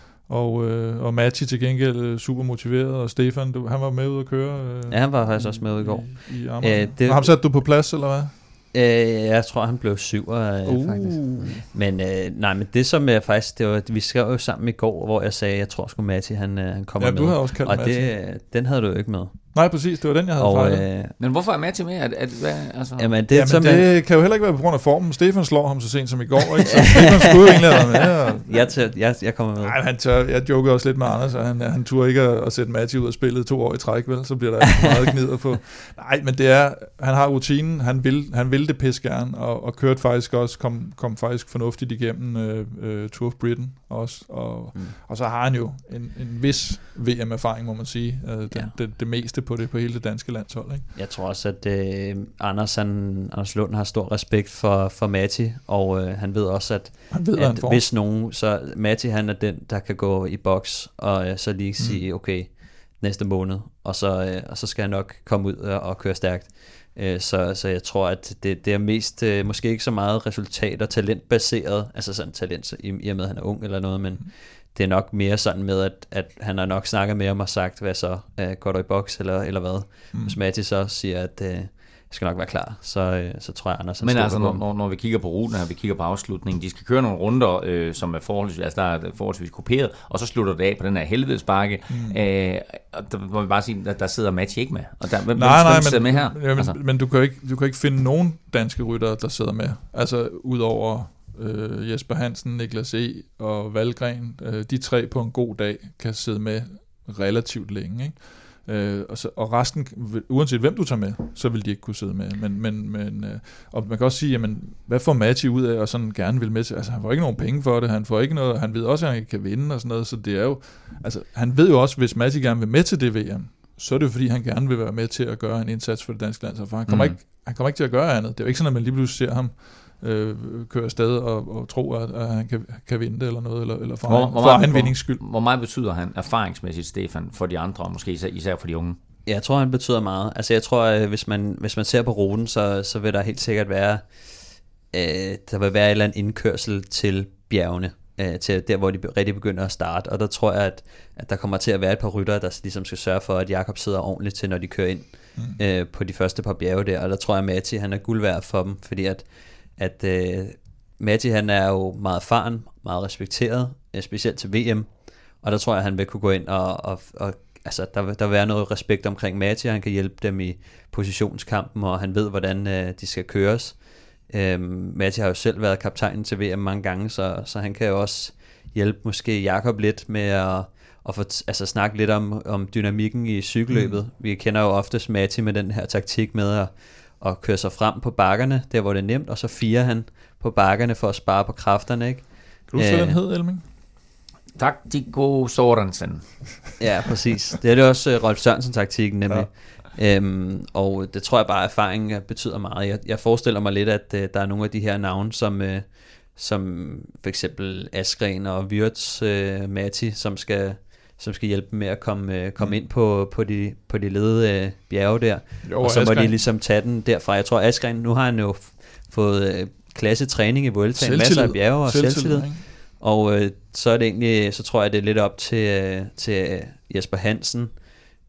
Og, øh, og Matti til gengæld super motiveret, og Stefan, du, han var med ud at køre. Øh, ja, han var faktisk også med ud i går. I, i Æh, det, og ham satte du på plads, eller hvad? Øh, jeg tror, han blev syver, uh. faktisk. Men øh, nej, men det som jeg faktisk, det var, vi skrev jo sammen i går, hvor jeg sagde, jeg tror sgu Matti, han, han kommer ja, med. Ja, du havde også kaldt og Matti. det, den havde du jo ikke med. Nej, præcis, det var den, jeg havde fejlet. Øh, men hvorfor er Matti med? At, at, hvad, altså? Jamen, det, jamen, som det jeg, kan jo heller ikke være på grund af formen. Stefan slår ham så sent som i går, ikke? Så Stefan skulle jo egentlig have været med. Og... jeg, tør, jeg, jeg kommer med. Nej, han tør, jeg jokede også lidt med Anders, og han, han turde ikke at, at sætte Matti ud af spillet to år i træk, vel? Så bliver der meget gnider på. Nej, men det er, han har rutinen, han vil, han vil det pisse gerne, og, og kørte faktisk også, kom, kom faktisk fornuftigt igennem øh, øh, Tour of Britain også, og, mm. og så har han jo en, en vis V M-erfaring, må man sige, øh, den, ja. det, det meste på det, på hele det danske landshold, ikke? Jeg tror også, at øh, Anders, han, Anders Lund har stor respekt for, for Matti, og øh, han ved også, at, ved, at hvis nogen, så Matti, han er den, der kan gå i boks, og øh, så lige sige, mm. okay, næste måned, og så, øh, og så skal han nok komme ud og, og køre stærkt. Øh, så, så jeg tror, at det, det er mest, øh, måske ikke så meget resultat- og talentbaseret, altså sådan talent, i, i og med, at han er ung eller noget, men mm. det er nok mere sådan med, at, at han har nok snakket med ham og sagt, hvad så, uh, går du i boks eller, eller hvad? Mm. Hvis Matti så siger, at uh, jeg skal nok være klar, så, uh, så tror jeg, Anders han Men altså, når, når, når vi kigger på ruten her, vi kigger på afslutningen, de skal køre nogle runder, øh, som er forholdsvis, altså der er forholdsvis kuperet, og så slutter det af på den her helvedesbakke, mm. øh, og der må vi bare sige, at der sidder Matti ikke med. Og der, hvem, nej, nej, sidder men, med her? Ja, men, altså. men du kan ikke, du kan ikke finde nogen danske ryttere, der sidder med. Altså, udover øh, Jesper Hansen, Niklas E. og Valgren, øh, de tre på en god dag kan sidde med relativt længe, ikke? Øh, og, så, og resten, uanset hvem du tager med, så vil de ikke kunne sidde med. Men, men, men, øh, og man kan også sige, jamen, hvad får Matti ud af, og sådan gerne vil med til? Altså, han får ikke nogen penge for det, han får ikke noget, han ved også, at han kan vinde og sådan noget, så det er jo, altså, han ved jo også, hvis Matti gerne vil med til det V M, så er det jo fordi, han gerne vil være med til at gøre en indsats for det danske land, for han kommer, mm. ikke, han kommer ikke til at gøre andet. Det er jo ikke sådan, at man lige pludselig ser ham øh, køre afsted og, og tro, at, at han kan, kan vinde det eller noget, eller, eller for, hvor, hvor for egen vindings skyld. Hvor meget betyder han erfaringsmæssigt, Stefan, for de andre, og måske især, især for de unge? Ja, jeg tror, han betyder meget. Altså, jeg tror, at hvis man, hvis man ser på ruten, så, så vil der helt sikkert være, øh, der vil være en eller anden indkørsel til bjergene, øh, til der, hvor de rigtig begynder at starte. Og der tror jeg, at, at der kommer til at være et par ryttere, der ligesom skal sørge for, at Jakob sidder ordentligt til, når de kører ind mm. øh, på de første par bjerge der. Og der tror jeg, at Matti, han er guld værd for dem, fordi at at øh, Matti, han er jo meget erfaren, meget respekteret, øh, specielt til V M, og der tror jeg, han vil kunne gå ind og, og, og altså, der, der vil være noget respekt omkring Matti, og han kan hjælpe dem i positionskampen, og han ved, hvordan øh, de skal køres. Øh, Matti har jo selv været kaptajnen til V M mange gange, så, så han kan jo også hjælpe måske Jakob lidt med at, at få, altså, snakke lidt om, om dynamikken i cykelløbet. Mm. Vi kender jo oftest Matti med den her taktik med at og køre sig frem på bakkerne, der hvor det er nemt, og så firer han på bakkerne for at spare på kræfterne, ikke? Kan du huske, hvad den hed, Elming? Taktiko Sorensen. Ja, præcis. Det er det også uh, Rolf Sørensen-taktikken, nemlig. Ja. Øhm, og det tror jeg bare, at erfaringen betyder meget. Jeg, jeg forestiller mig lidt, at uh, der er nogle af de her navne, som, uh, som for eksempel Askren og Wirtz uh, Matti, som skal som skal hjælpe med at komme, øh, komme mm. ind på, på de, på de ledede øh, bjerge der. Jo, og så Askren. Må de ligesom tage den derfra. Jeg tror, Askren, nu har han jo fået øh, klasse træning i Vuelta, masser af bjerge og selvtillid. selvtillid. Og øh, så er det egentlig, så tror jeg, det er lidt op til, øh, til Jesper Hansen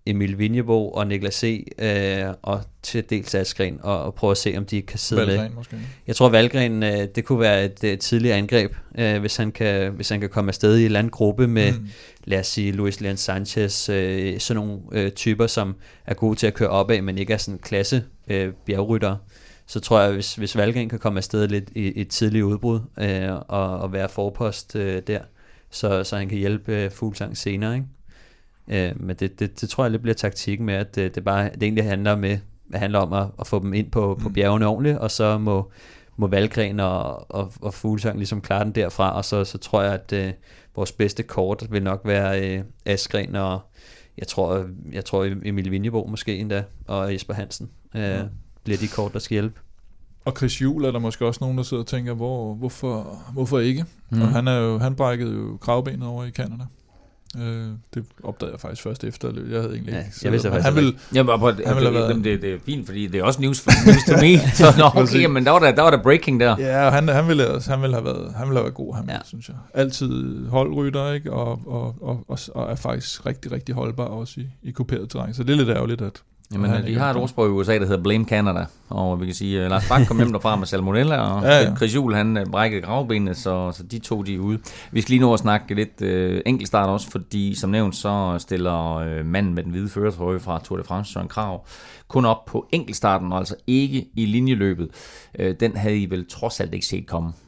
Emil Vinjebo og Niklas C. Øh, og til dels Askren, og, og prøve at se, om de kan sidde Valgren, med. Måske. Jeg tror, Valgren, øh, det kunne være et, et tidligt angreb, øh, hvis, han kan, hvis han kan komme afsted i en eller anden gruppe med, mm. lad os sige, Luis Leon Sanchez, øh, sådan nogle øh, typer, som er gode til at køre opad, men ikke er sådan klasse øh, bjergrytter. Så tror jeg, hvis, hvis Valgren kan komme afsted lidt i, i et tidligt udbrud øh, og, og være forpost øh, der, så, så han kan hjælpe øh, Fuglsang senere, ikke? Øh, men det, det, det tror jeg lidt bliver taktikken med, at det, det bare det egentlig handler med, det handler om at, at få dem ind på, på bjergene ordentligt, og så må, må Valgren og, og, og Fuglsang ligesom klare den derfra, og så, så tror jeg, at øh, vores bedste kort vil nok være øh, Askren og jeg tror, jeg tror Emil Vinjebo måske endda, og Jesper Hansen øh, ja. bliver de kort, der skal hjælpe. Og Chris Juhl er der måske også nogen, der sidder og tænker, hvor, hvorfor, hvorfor ikke? Mm. Og han, er jo, han brækkede jo kravbenet over i Canada. Øh, det opdagede jeg faktisk først efter. Jeg havde egentlig ja, ikke. Jeg vidste faktisk han ville, jamen, og på, han ville det, det, det, det er fint, fordi det er også news, for, news to me. Så nå, okay, men der var der, der var der breaking der. Ja, og han, han, ville, han ville have været, han ville have været god, han, ja. synes jeg. Altid holdrytter, ikke? Og, og, og, og, og er faktisk rigtig, rigtig holdbar også i, i kuperet terræn. Så det er lidt ærgerligt, at Jamen, de har et ordsprog i U S A, der hedder Blame Canada, og vi kan sige, at Lars Bak kom hjem derfra med salmonella, og ja, ja. Chris Juhl, han brækkede gravbenene, så, så de to de er ude. Vi skal lige nå at snakke lidt øh, enkeltstart også, fordi som nævnt, så stiller øh, manden med den hvide førertrøje fra Tour de France, Søren Kragh, kun op på enkeltstarten, og altså ikke i linjeløbet. Øh, den havde I vel trods alt ikke set komme.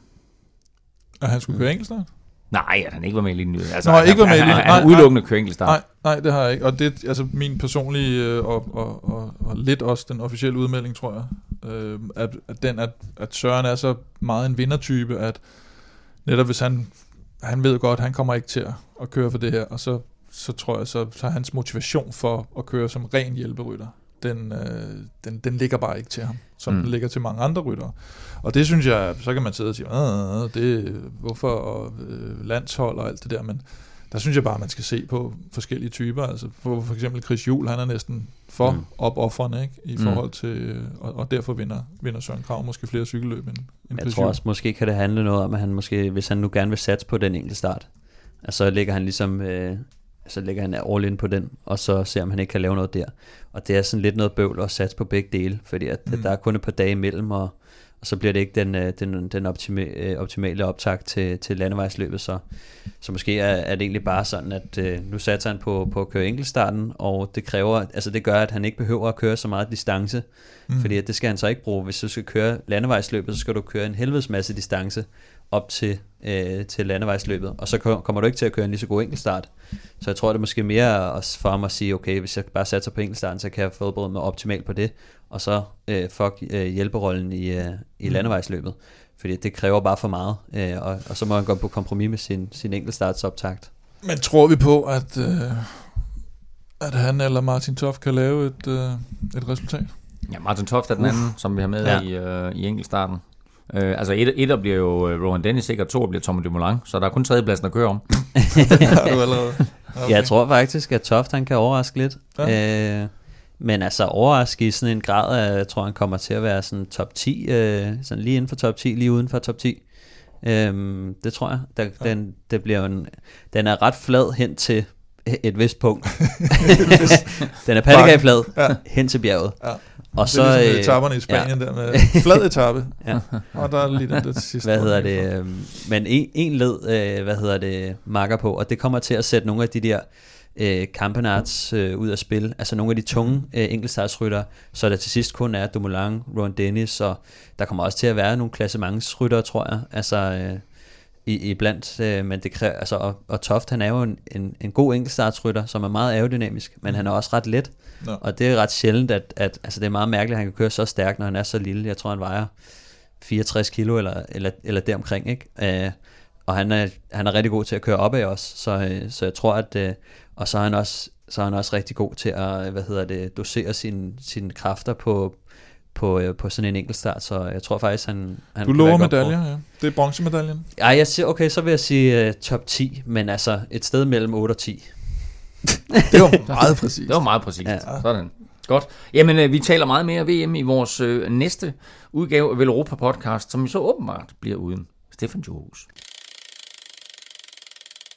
Og han skulle køre enkeltstart? Nej, at han ikke var med i linjeløbet. Altså, Nå, han, ikke var med i linjeløbet. Han, han er udelukkende kører enkeltstart. Nej, nej, det har jeg ikke. Og det er altså min personlige, øh, og, og, og, og lidt også den officielle udmelding, tror jeg, øh, at, at den, at, at Søren er så meget en vindertype, at netop hvis han, han ved godt, at han kommer ikke til at, at køre for det her, og så, så tror jeg, så, så hans motivation for at køre som ren hjælperytter, den, øh, den, den ligger bare ikke til ham, som mm. den ligger til mange andre ryttere. Og det synes jeg, så kan man sidde og sige, det, hvorfor og, øh, landshold og alt det der, men der synes jeg bare, at man skal se på forskellige typer. Altså for, for eksempel Chris Juhl, han er næsten for mm. opoffrende, ikke, i forhold til, og, og derfor vinder, vinder Søren Kragh måske flere cykelløb end, end Jeg Chris tror Juhl. også, måske kan det handle noget om, at han måske, hvis han nu gerne vil satse på den enkelte start, altså så ligger han ligesom, øh, så ligger han all in på den, og så ser om han ikke kan lave noget der. Og det er sådan lidt noget bøvl at satse på begge dele, fordi at, mm. at der er kun et par dage imellem, og og så bliver det ikke den, den, den optima- optimale optakt til, til landevejsløbet, så, så måske er, er det egentlig bare sådan, at øh, nu satser han på, på at køre enkeltstarten, og det kræver, altså det gør, at han ikke behøver at køre så meget distance, mm. fordi at det skal han så ikke bruge. Hvis du skal køre landevejsløbet, så skal du køre en helvedes masse distance op til, øh, til landevejsløbet, og så kommer du ikke til at køre en lige så god enkeltstart. Så jeg tror, det er måske mere for ham at sige, okay, hvis jeg bare satser på enkeltstarten, så kan jeg forberede mig optimalt på det, og så øh, fuck øh, hjælperollen i, øh, i mm. landevejsløbet. Fordi det kræver bare for meget, øh, og, og så må han gå på kompromis med sin, sin enkeltstartsoptakt. Men tror vi på, at, øh, at han eller Martin Toft kan lave et, øh, et resultat? Ja, Martin Toft er den anden, Uf. som vi har med ja. i, øh, i enkeltstarten. Øh, altså et, et der bliver jo Rohan Dennis, ikke, og to bliver Thomas Dumoulin, så der er kun tredjepladsen at køre om. Har du allerede? Okay. Jeg tror faktisk, at Toft han kan overraske lidt. Ja. Øh, men altså overraske i sådan en grad, at jeg tror, han kommer til at være sådan top ti, øh, sådan lige inden for top ti, lige uden for top ti. Øhm, det tror jeg. Der, ja. den, det bliver en, den er ret flad hen til et vist punkt. Den er pattegavflad ja. hen til bjerget. Ja. Og det så er ligesom etaperne i Spanien ja. der med flad etape. Ja. Og der er lige den der til sidst. Hvad hedder det? Øh, men en, en led, øh, hvad hedder det, marker på, og det kommer til at sætte nogle af de der øh, kampenarts øh, ud af spil. Altså nogle af de tunge øh, enkeltstartsrytter, så der til sidst kun er Dumoulin, Rohan Dennis, og der kommer også til at være nogle klassementsrytter, tror jeg. Altså øh, i, i blandt, øh, men det kræver, altså, og, og Toft, han er jo en, en, en god enkeltstartsrytter, som er meget aerodynamisk, men han er også ret let. No. Og det er ret sjældent, at, at altså det er meget mærkeligt, at han kan køre så stærkt, når han er så lille. Jeg tror, han vejer fireogtres kilo eller, eller, eller deromkring, ikke? Øh, og han er, han er rigtig god til at køre opad også, så, så jeg tror, at øh, og så er han også så er han også rigtig god til at, hvad hedder det, dosere sine sine kræfter på på øh, på sådan en enkeltstart, så jeg tror faktisk han, han du lover medaljer, ja. Det er bronzemedaljen. Ja, jeg siger okay, så vil jeg sige uh, top ti, men altså et sted mellem otte og ti. Det var meget præcist. Det var meget præcist. Ja. Sådan. Godt. Jamen, øh, vi taler meget mere V M i vores øh, næste udgave af Velropa podcast, som så åbenbart bliver uden Stefan Johus.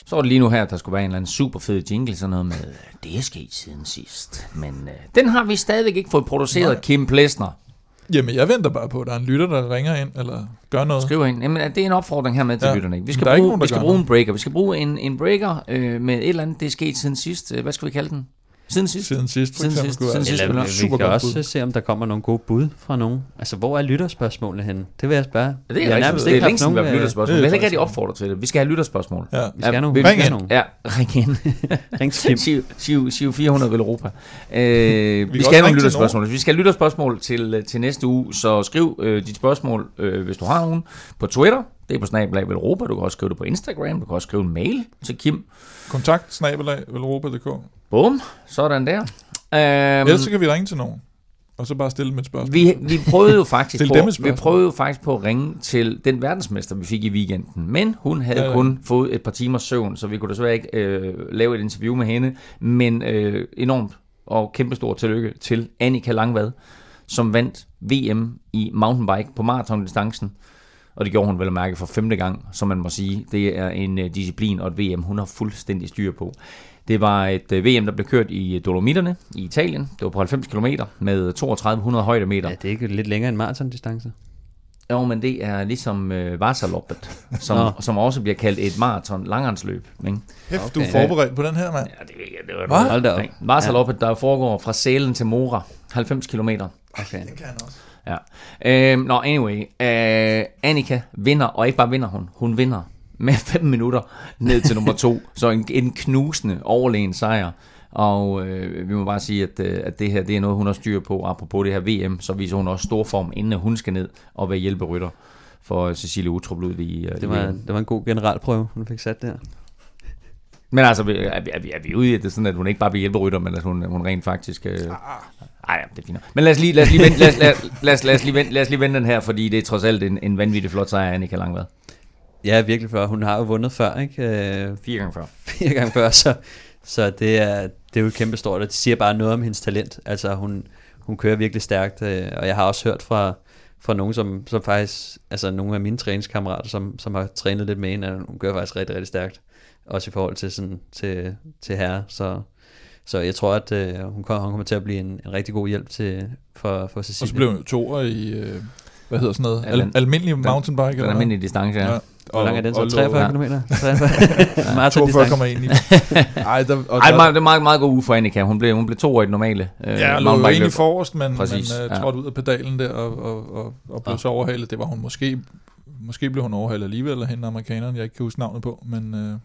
Så var det lige nu her, at der skulle være en eller anden super fed jingle, sådan noget med, det er sket siden sidst. Men øh, den har vi stadigvæk ikke fået produceret, Nej. Kim Plesner. Jamen, jeg venter bare på, at der er en lytter, der ringer ind, eller gør noget. Skriver ind. Jamen, det er en opfordring her med til ja. lytterne. Vi skal bruge, nogen, vi skal bruge en breaker. Vi skal bruge en, en breaker øh, med et eller andet, det er sket siden sidst. Hvad skal vi kalde den? Siden sidst? Siden sidst, siden sidst. Siden sidst. Eller, vi kan også bud. Se, om der kommer nogle gode bud fra nogen. Altså, hvor er lytterspørgsmålene henne? Det vil jeg spørge. Ja, det er nærmest ikke længe siden, vi har lytterspørgsmål. Vi har ikke rigtig opfordret til det. Vi skal have lytterspørgsmål. Ja. Vi skal have nogle. Ring ind. Ja, ring ind. Ring til Kim. Siv fire hundrede vil Europa. Øh, vi, vi skal have nogle lytterspørgsmål. Vi skal have lytterspørgsmål til, til næste uge, så skriv øh, dit spørgsmål, øh, hvis du har nogen, på Twitter. Det er på snabel-a Velropa. Du kan også skrive det på Instagram. Du kan også skrive en mail til Kim. Kontakt snabel-a velropa punktum d k. Bum, sådan der. Um, Ellers så kan vi ringe til nogen, og så bare stille dem et spørgsmål. Vi, vi prøvede jo faktisk på, vi prøvede jo faktisk på at ringe til den verdensmester, vi fik i weekenden, men hun havde ja, ja. kun fået et par timers søvn, så vi kunne desværre ikke øh, lave et interview med hende, men øh, enormt og kæmpestor tillykke til Annika Langvad, som vandt V M i mountainbike på maratondistancen, og det gjorde hun vel at mærke for femte gang, som man må sige. Det er en uh, disciplin og et V M, hun har fuldstændig styr på. Det var et uh, V M, der blev kørt i Dolomitterne i Italien. Det var på halvfems kilometer med toogtredive hundrede højdemeter. Ja, det er ikke lidt længere end maratondistance. Jo, men det er ligesom uh, Vasaloppet, som, som også bliver kaldt et maraton langrendsløb. Hæft, okay. Du er forberedt på den her, mand. Ja, det, det var noget. Vasaloppet, der foregår fra Sælen til Mora, halvfems kilometer. Okay. Det kan han også. Ja. Øh, Nå, no, anyway. Øh, Annika vinder, og ikke bare vinder hun, hun vinder med fem minutter ned til nummer to. Så en, en knusende, overlegen sejr. Og øh, vi må bare sige, at, at det her det er noget, hun har styr på. Apropos det her V M, så viser hun også stor form, inden hun skal ned og være hjælperytter for Cecilie Utrup Ludvig. Det var, det var en god generalprøve, hun fik sat der. Men altså, er vi, er vi, er vi ude i det sådan, at hun ikke bare bliver hjælperytter, men at hun, hun rent faktisk... Øh... Ej, ja, det er fint. Men lad os lige, lad os lige vente, lad os, lad, lad os, lad os lige vente, lad os lige vente den her, fordi det er trods alt en, en vanvittig flot sejr, Annika Langvad. Ja, virkelig før. Hun har jo vundet før, ikke? Øh, Fire gange før. Fire gange før, så, så det, er, det er jo kæmpe stort, og det siger bare noget om hendes talent. Altså, hun, hun kører virkelig stærkt, øh, og jeg har også hørt fra, fra nogen, som, som faktisk, altså nogle af mine træningskammerater, som, som har trænet lidt med hende, at hun kører faktisk rigtig, rigtig stærkt. Også i forhold til, sådan, til, til herre, så... Så jeg tror, at øh, hun, kommer, hun kommer til at blive en, en rigtig god hjælp til, for, for Cecilie. Og så blev hun jo toer i, øh, hvad hedder sådan noget, Al, almindelig mountainbike? Den, den almindelige distance, ja. ja. Hvor lang er den så? treogfyrre kilometer? toogfyrre komma en. Ej, der, og Ej, der, det er meget, meget god uge for Annika. Hun blev, hun blev to år i det normale. Øh, ja, lå jo egentlig forrest, men, Præcis, men uh, ja. trådte ud af pedalen der og, og, og, og blev ja. så overhalet. Det var hun måske, måske blev hun overhalet alligevel, eller hende amerikaneren, jeg ikke kan huske navnet på, men, øh,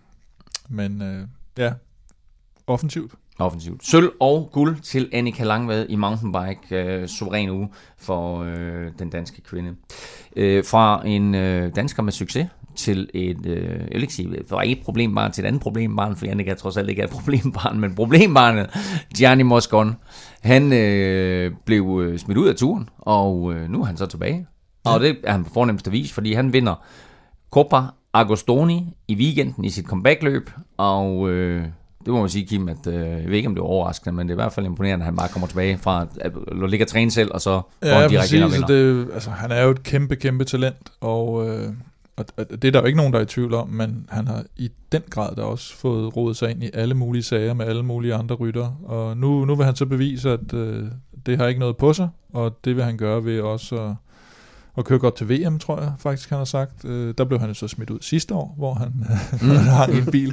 men øh, ja, offensivt. Offensivt. Sølv og guld til Annika Langvad i mountainbike. Øh, suveræn uge for øh, den danske kvinde. Øh, fra en øh, dansker med succes til et, øh, jeg vil ikke sige, fra et problembarn til et andet problembarn, for Annika trods alt ikke er et problembarn, men problembarnet, Gianni Moscon, han øh, blev øh, smidt ud af turen, og øh, nu er han så tilbage. Ja. Og det er han på fornemmeste vis, fordi han vinder Coppa Agostoni i weekenden i sit comeback-løb, og... Øh, det må man sige, Kim, at øh, jeg ved ikke, om det er overraskende, men det er i hvert fald imponerende, at han bare kommer tilbage fra at ligge og træne selv, og så går ja, han direkte ind og vinder. Det, altså, han er jo et kæmpe, kæmpe talent, og, øh, og det er der jo ikke nogen, der er i tvivl om, men han har i den grad der også fået rodet sig ind i alle mulige sager med alle mulige andre ryttere, og nu, nu vil han så bevise, at øh, det har ikke noget på sig, og det vil han gøre ved også at, at køre godt til V M, tror jeg faktisk, han har sagt. Øh, der blev han så smidt ud sidste år, hvor han mm. hang i en bil.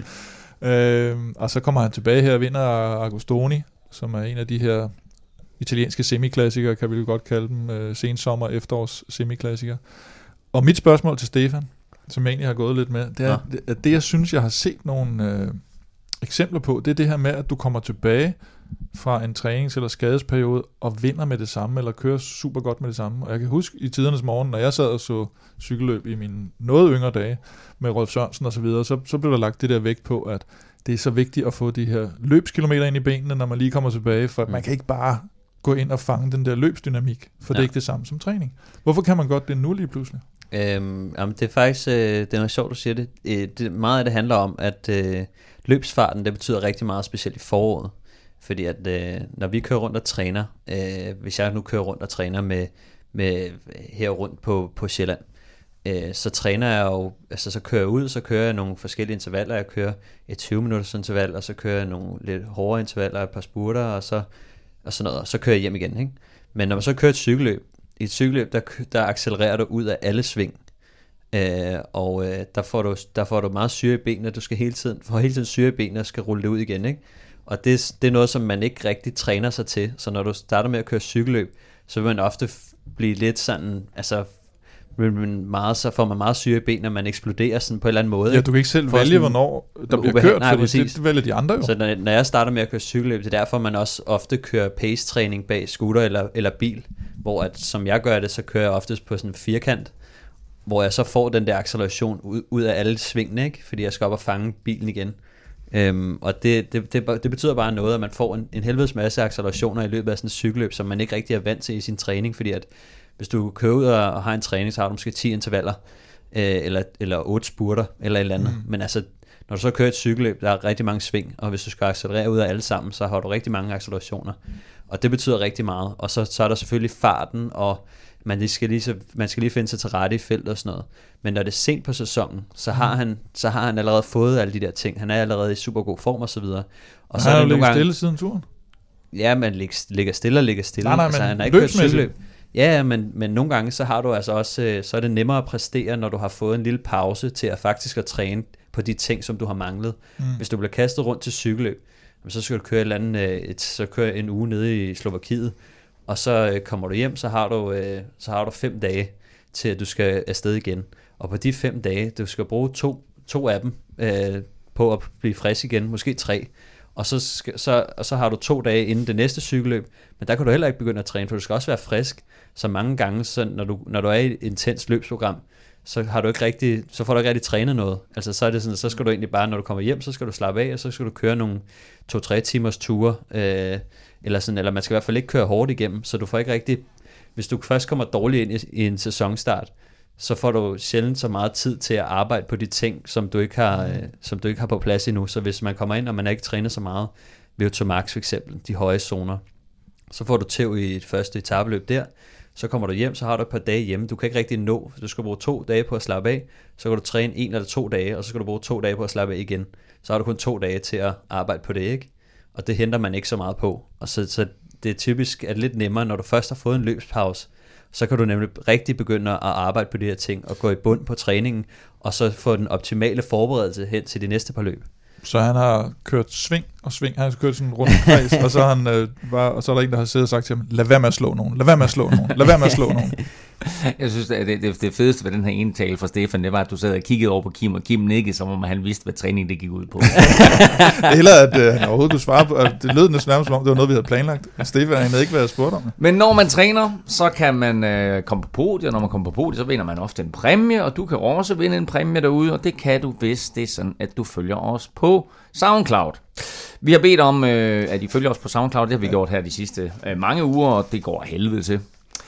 Øh, og så kommer han tilbage her og vinder Agostoni, som er en af de her italienske semiklassikere, kan vi jo godt kalde dem, øh, sensommer, efterårs semiklassikere. Og mit spørgsmål til Stefan, som jeg egentlig har gået lidt med, det er, ja. at det jeg synes, jeg har set nogle øh, eksempler på, det er det her med, at du kommer tilbage fra en trænings- eller skadesperiode og vinder med det samme, eller kører super godt med det samme. Og jeg kan huske i tidernes morgen, når jeg sad og så cykelløb i mine noget yngre dage med Rolf Sørensen og så videre, så, så blev der lagt det der vægt på, at det er så vigtigt at få de her løbskilometer ind i benene, når man lige kommer tilbage, for mm. man kan ikke bare gå ind og fange den der løbsdynamik, for ja. det er ikke det samme som træning. Hvorfor kan man godt det nu lige pludselig? Øhm, jamen det er faktisk, øh, det er noget sjovt, du siger det. Øh, det. Meget af det handler om, at øh, løbsfarten, det betyder rigtig meget, specielt i foråret. Fordi at øh, når vi kører rundt og træner, øh, hvis jeg nu kører rundt og træner med, med her rundt på, på Sjælland, øh, så træner jeg jo, altså så kører jeg ud, så kører jeg nogle forskellige intervaller, jeg kører et tyve minutters interval, og så kører jeg nogle lidt hårdere intervaller, et par spurter, og så, og sådan noget, og så kører jeg hjem igen, ikke? Men når man så kører et cykelløb, i et cykelløb, der, der accelererer du ud af alle sving, øh, og øh, der, får du, der får du meget syre i benene, du skal hele tiden, får hele tiden syre i benene, og skal rulle det ud igen, ikke? Og det, det er noget, som man ikke rigtig træner sig til, så når du starter med at køre cykelløb, så vil man ofte blive lidt sådan, altså meget, så får man meget syre i benene, og man eksploderer sådan på en eller anden måde. Ja, du kan ikke selv vælge, sådan, hvornår der bliver kørt, nej, fordi det, det vælger de andre jo. Så når, når jeg starter med at køre cykelløb, det er derfor, man også ofte kører pace-træning bag scooter eller, eller bil, hvor at, som jeg gør det, så kører jeg oftest på sådan en firkant, hvor jeg så får den der acceleration ud, ud af alle svingene, ikke? Fordi jeg skal op og fange bilen igen. Øhm, og det, det, det, det betyder bare noget, at man får en, en helvedes masse accelerationer i løbet af sådan et cykelløb, som man ikke rigtig er vant til i sin træning, fordi at hvis du kører ud og, og har en træning, så har du måske ti intervaller, øh, eller, eller otte spurter, eller et eller andet. Mm. Men altså, når du så kører et cykelløb, der er rigtig mange sving, og hvis du skal accelerere ud af alle sammen, så har du rigtig mange accelerationer. Og det betyder rigtig meget. Og så, så er der selvfølgelig farten, og man skal, lige, så, man skal lige finde sig til rette i feltet og sådan noget. Men når det er sent på sæsonen, så har, mm. han, så har han allerede fået alle de der ting. Han er allerede i super god form og så videre. Og så han er det jo ligget stille siden turen? Ja, man ligger stille og ligger stille. Nej, nej, altså, men han har ikke kørt cykelløb. Ja, men, men nogle gange så har du altså også, så er det nemmere at præstere, når du har fået en lille pause til at faktisk at træne på de ting, som du har manglet. Mm. Hvis du bliver kastet rundt til cykelløb, så skal du køre et eller andet, et, så køre en uge nede i Slovakiet, og så kommer du hjem, så har du, så har du fem dage til, at du skal afsted igen. Og på de fem dage, du skal bruge to, to af dem øh, på at blive frisk igen, måske tre. Og så, skal, så, og så har du to dage inden det næste cykelløb, men der kan du heller ikke begynde at træne, for du skal også være frisk. Så mange gange, så når, du, når du er i et intens løbsprogram, så, har du ikke rigtig, så får du ikke rigtig trænet noget. Altså så er det sådan, så skal du egentlig bare, når du kommer hjem, så skal du slappe af, og så skal du køre nogle to-tre timers ture, øh, eller, sådan, eller man skal i hvert fald ikke køre hårdt igennem, så du får ikke rigtig, hvis du først kommer dårligt ind i, i en sæsonstart, så får du sjældent så meget tid til at arbejde på de ting, som du ikke har, mm. øh, som du ikke har på plads endnu. Så hvis man kommer ind, og man ikke træner så meget, V O to Max for eksempel, de høje zoner, så får du tæv i et første etapeløb der, så kommer du hjem, så har du et par dage hjemme. Du kan ikke rigtig nå, du skal bruge to dage på at slappe af, så kan du træne en eller to dage, og så skal du bruge to dage på at slappe af igen. Så har du kun to dage til at arbejde på det, ikke? Og det henter man ikke så meget på. Og så, så det er typisk at lidt nemmere, når du først har fået en løbspause, så kan du nemlig rigtig begynde at arbejde på de her ting, og gå i bund på træningen, og så få den optimale forberedelse hen til de næste par løb. Så han har kørt sving og sving, han har kørt sådan en rundkreds, og så han øh, var, og så er der en, der har siddet og sagt til ham, lad være med at slå nogen, lad være med at slå nogen, lad være med at slå nogen. Jeg synes, at det, det, det fedeste ved den her ene tale fra Stefan, det var, at du sad og kiggede over på Kim, og Kim nikkede, som om han vidste, hvad træning det gik ud på. Eller at øh, han overhovedet kunne svare på, at det lød næsten nærmest, som om det var noget, vi havde planlagt. Stefan, han havde ikke været spurgt om det. Men når man træner, så kan man øh, komme på podiet, og når man kommer på podiet, så vinder man ofte en præmie, og du kan også vinde en præmie derude, og det kan du, hvis det er sådan, at du følger os på SoundCloud. Vi har bedt om, øh, at I følger os på SoundCloud, det har vi gjort her de sidste øh, mange uger, og det går af helvede til.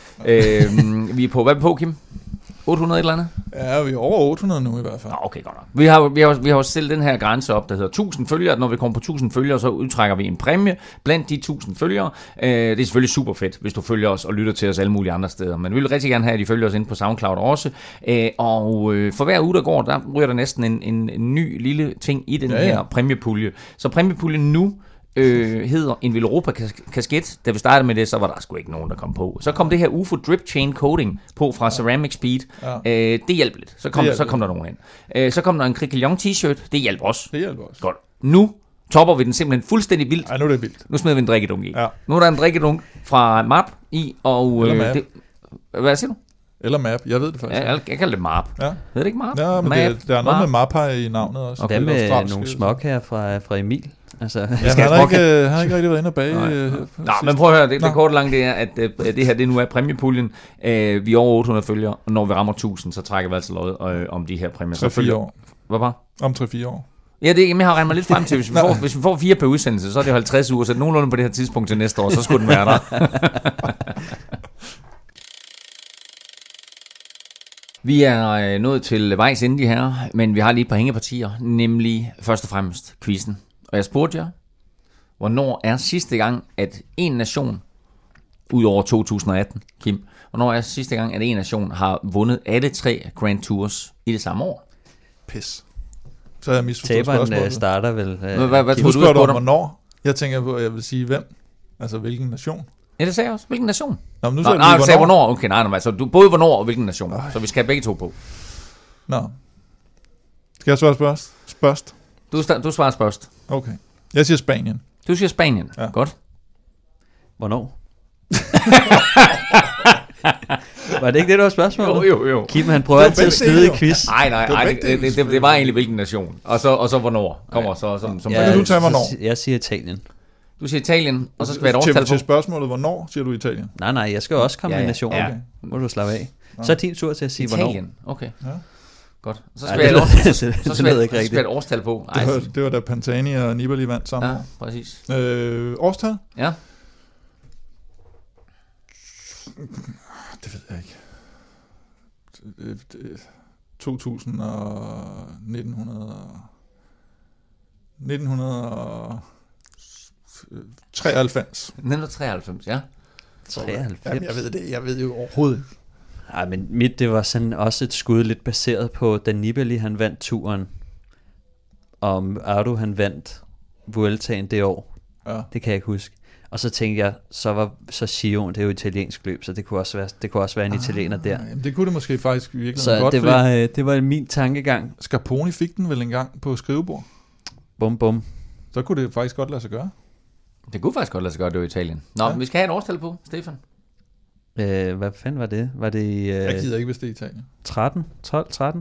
øh, vi er på, hvad er vi på, Kim? otte hundrede et eller andet? Ja, vi er over otte hundrede nu i hvert fald. Okay, godt nok. Vi har, vi har, vi har også stillet den her grænse op, der hedder tusind følgere. Når vi kommer på tusind følgere, så udtrækker vi en præmie blandt de tusind følgere. Øh, det er selvfølgelig super fedt, hvis du følger os og lytter til os alle mulige andre steder. Men vi vil rigtig gerne have, at I følger os ind på SoundCloud også. Øh, og øh, for hver uge, der går, der ryger der næsten en, en, en ny lille ting i den ja, ja. her præmiepulje. Så præmiepuljen nu Øh, hedder en Veloropa kasket. Da vi startede med det, så var der sgu ikke nogen, der kom på. Så kom det her U F O Drip Chain Coating på fra Ceramic Speed. Ja. Øh, det hjalp lidt. Så kom, så kom der nogen hen. Øh, så kom der en Criquillon t-shirt. Det hjalp også. Det hjalp også. Godt. Nu topper vi den simpelthen fuldstændig vildt. Ej, nu er det vildt. Nu smider vi en drikkedunk i. Ja. Nu er der en drikkedunk fra M A P i, og... Øh, det, hvad siger du? Eller map, jeg ved det faktisk. Ja, jeg, jeg kalder det M A P. Ja. Hedder det ikke M A P? Ja, men map, det, der er noget map. med map her i navnet også. Og okay. Hvad med nogle smok her fra, fra Emil? Altså, ja, han, har ikke, han har ikke rigtig været inde og bage. Nej, øh, Nå, men prøv at høre, det, det korte langt det er, at øh, det her det nu er præmiepuljen. Øh, vi er over otte hundrede følgere, og når vi rammer tusind, så trækker vi altså lod øh, om de her præmier. tre fire år. Hvad var? Om tre fire år. Ja, det, jeg har regnet mig lidt frem til, hvis vi, får, hvis vi får fire per udsendelse, så er det halvtreds uger, så det nogenlunde på det her tidspunkt til næste år, så skulle den være der. Vi er nået til vejs ende her, men vi har lige et par hængepartier, nemlig først og fremmest quizzen. Og jeg spurgte jer, hvornår er sidste gang, at en nation, ud over to tusind atten, Kim, Hvornår er sidste gang, at en nation har vundet alle tre Grand Tours i det samme år? Pis. Så har jeg misforstået spørgsmålet. Taberen starter vel... Øh, hvad, hvad, hvad du spørger du om, hvornår? Jeg tænker på, at jeg vil sige hvem. Altså, hvilken nation? Ja, det sagde jeg også. Hvilken nation? Nå, men nu Nå, sagde nej, du sagde hvornår. Okay, nej, nej, altså, du, både hvornår og hvilken nation. Øj. Så vi skal have begge to på. Nå. Skal jeg svare spørst? Spørst? Du, du svarer spørst. Okay. Jeg siger Spanien. Du siger Spanien. Ja. Godt. Hvornår? Var det ikke det, der var spørgsmålet? Jo, jo, jo. Kim, han prøver altid at snyde i quiz. Nej, nej, nej. Det, det, det, det, det var egentlig hvilken nation. Og så, og så hvornår kommer så som, som ja, kan du tage hvornår? Jeg siger Italien. Du siger Italien, og så skal vi have et årstal på. Til spørgsmålet, hvornår siger du Italien? Nej, nej, jeg skal jo også komme ja, med ja. nation. Ja. Okay. Må du slappe af. Så er din tur til at sige, Italien. hvornår. Okay. Ja. Godt. Så skal ja, vi have et årstal, så, det, så skal vi have et årstal på. Ej, det, var, det var da Pantani og Nibali vandt sammen. Ja, præcis. Øh, årstal? Ja. Det ved jeg ikke. to tusind og nitten treoghalvfems. nitten treoghalvfems, ja. treoghalvfems. Jamen, jeg ved det, jeg ved jo overhovedet ikke. Ej, men mit, det var sådan også et skud lidt baseret på, da Nibali han vandt turen, og Ardu han vandt Vueltaen det år. Ja. Det kan jeg ikke huske. Og så tænkte jeg, så var så Sion, det er jo italiensk løb, så det kunne også være, det kunne også være en ah, italiener der. Jamen, det kunne det måske faktisk virkelig så godt. Så det var, øh, det var min tankegang. Scarponi fik den vel en gang på skrivebord. Bum, bum. Så kunne det faktisk godt lade sig gøre. Det kunne faktisk godt lade sig gøre, det var Italien. Nå, ja. Vi skal have et årstal på, Stefan. Øh, hvad fanden var det? Var det øh, jeg gider ikke, hvis det er Italien. tretten? tolv? tretten?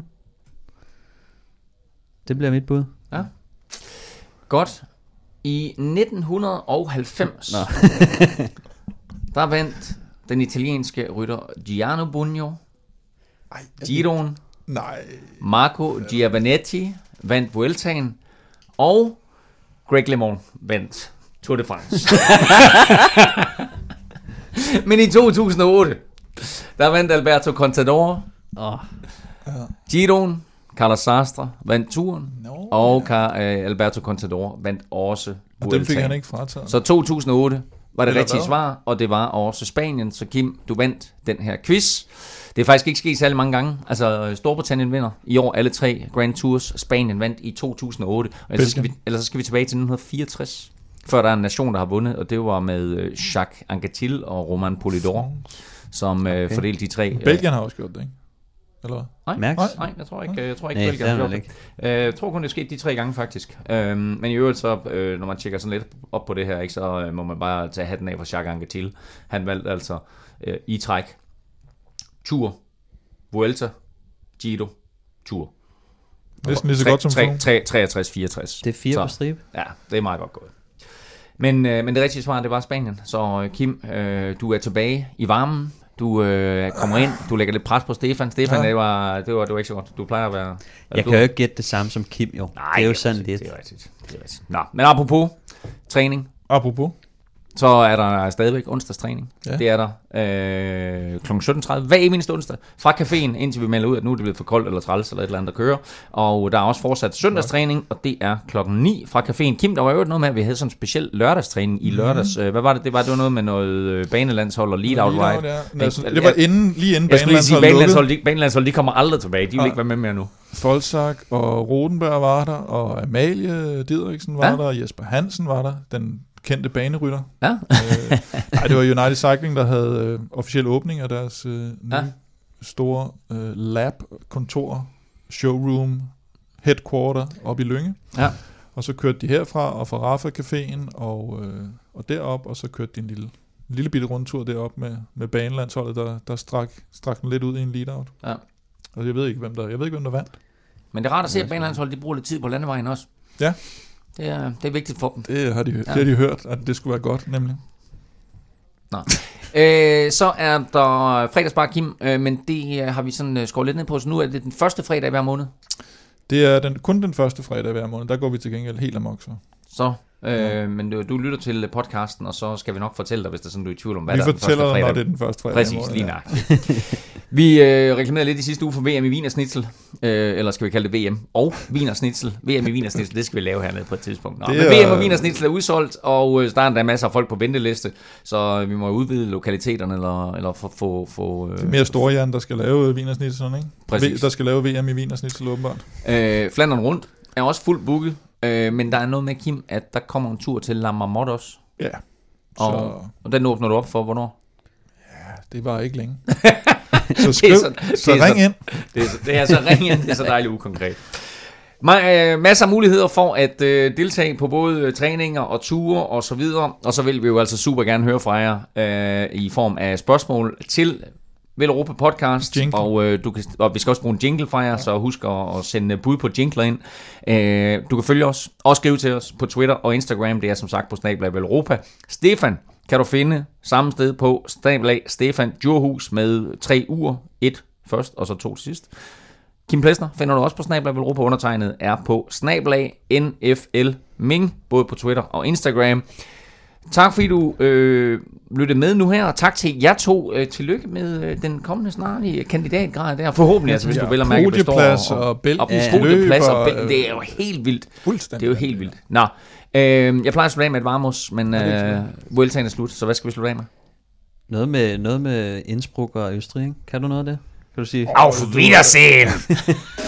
Det bliver mit bud. Ja. Godt. I nitten halvfems, der vandt den italienske rytter Giano Bugno, Giroen, nej. Marco Giovannetti vandt Vueltaen, og Greg LeMond vandt Tour de France. Men i to tusind og otte, der vandt Alberto Contador, oh. Giroen, Carlos Sastre vandt turen, no, og ja. Alberto Contador vandt også Vueltaen. Og den fik han ikke frataget. Så to tusind og otte var det rigtige svar, og det var også Spanien. Så Kim, du vandt den her quiz. Det er faktisk ikke sket særlig mange gange. Altså Storbritannien vinder i år alle tre Grand Tours. Spanien vandt i to tusind og otte. Og ellers, så skal vi, ellers så skal vi tilbage til nitten fireogtres, før der er en nation, der har vundet, og det var med Jacques Anquetil og Romain Poulidor, som okay. fordelte de tre. Belgien har også gjort det, ikke? Eller nej, nej, nej, jeg tror ikke, jeg tror ikke, Belgien har gjort det. Jeg tror kun, det er sket de tre gange, faktisk. Øhm, men i øvrigt, så, øh, når man tjekker sådan lidt op på det her, ikke, så øh, må man bare tage hatten af for Jacques Anquetil. Han valgte altså øh, i træk Tour, Vuelta, Giro, Tour. Næsten lige så godt som treogtres fireogtres. Det er fire så, på stribe. Ja, det er meget godt gået. Men, øh, men det rigtige svar, det var Spanien. Så Kim, øh, du er tilbage i varmen. Du øh, kommer ind, du lægger lidt pres på Stefan. Stefan, ja. det, var, det, var, det var ikke så godt. Du plejer at være... Jeg du... kan jo ikke gætte det samme som Kim, jo. Nej, det er jo sådan lidt. Det er rigtigt. Det er rigtigt. Nå, men apropos træning. Apropos. Så er der stadigvæk onsdagstræning. Ja. Det er der øh, klokken sytten tredive hver eneste onsdag fra caféen, indtil vi melder ud, at nu er det blevet for koldt eller træls eller et eller andet, der kører. Og der er også fortsat søndagstræning, og det er klokken ni fra caféen. Kim, der var jo noget med, at vi havde sådan en speciel lørdagstræning i lørdags. Mm. Hvad var det? Det var, det var noget med noget banelandshold og lead-out ride. Ja. Altså, det var inden, lige inden banelandshold banelandshold, de, banelandshold, de kommer aldrig tilbage. De vil ja. ikke være med mere nu. Folsak og Rodenberg var der, og Amalie Didriksen var ja. der, og Jesper Hansen var der, den kendte banerytter. Ja. øh, nej, det var United Cycling, der havde øh, officiel åbning af deres øh, nye ja. store øh, lab, kontor, showroom, headquarter op i Lynge. Ja. Og så kørte de herfra og fra Rafa Caféen og, øh, og derop, og så kørte de en lille, en lille bitte rundtur derop med, med banelandsholdet, der, der strak, strak den lidt ud i en lead-out. Ja. Og jeg ved ikke, hvem der, jeg ved ikke, hvem der vandt. Men det er rart at se, at banelandsholdet, de bruger lidt tid på landevejen også. Ja. Det er, det er vigtigt for dem. Det har de, ja. det har de hørt, at det skulle være godt, nemlig. Nå. øh, så er der fredagsbar, Kim, øh, men det har vi sådan skåret lidt ned på, så nu er det den første fredag hver måned. Det er den, kun den første fredag hver måned, der går vi til gengæld helt amok så. Så Øh, men du, du lytter til podcasten, og så skal vi nok fortælle dig, hvis der er sådan, du er i tvivl om, hvad vi der er den første fortæller dig, fredag. når det er den første fredag. Præcis, lige nok. Vi øh, reklamerede lidt i sidste uge for V M i Wiener Schnitzel, øh, eller skal vi kalde det V M og Wiener Schnitzel. V M i Wiener Schnitzel, det skal vi lave hernede på et tidspunkt. Nå, men er... V M og Wiener Schnitzel er udsolgt, og øh, der er masser af folk på venteliste, så vi må udvide lokaliteterne, eller, eller få... få, få øh... Det er mere Storjan, der skal lave Wiener Schnitzel, ikke? Præcis. Der skal lave V M i Wiener Schnitzel, åbenbart. Øh, Flandern rundt er også fuldt booket, øh, men der er noget med, Kim, at der kommer en tur til La Marmotte også. Ja. Så... Og, og den åbner du op for, hvornår? Ja, det var ikke længe. Så skriv, så, så ring så, ind. Det er, det er så ring ind, det er så dejligt ukonkret. Masser af muligheder for at øh, deltage på både øh, træninger og ture og så videre, og så vil vi jo altså super gerne høre fra jer øh, i form af spørgsmål til Velropa Podcast, og, øh, du kan, og vi skal også bruge en jingle fra jer, ja. Så husk at, at sende bud på jingler ind. Øh, du kan følge os og skrive til os på Twitter og Instagram, det er som sagt på snabel-a Velropa. Stefan kan du finde samme sted på snabel-a Stefan Djurhus med tre uger, et først og så to til sidst. Kim Plesner finder du også på snabel-a Velropa, undertegnet er på snabel-a N F L Ming, både på Twitter og Instagram. Tak fordi du øh, lyttede med nu her, og tak til jer to. Øh, tillykke med øh, den kommende snarlige kandidatgrad der. Forhåbentlig, altså, hvis ja, du vil at mærke består. Podieplads og, og belgisk ja, løb. Og, og det er jo helt vildt. Fuldstændig. Det er jo helt vildt. Nå, øh, jeg plejer at slutte af med et varmos, men øh, Vueltaen er slut, så hvad skal vi slutte af med? Noget med, noget med Innsbruck og Østrig, ikke? Kan du noget af det? Kan du sige? Auf Wiedersehen!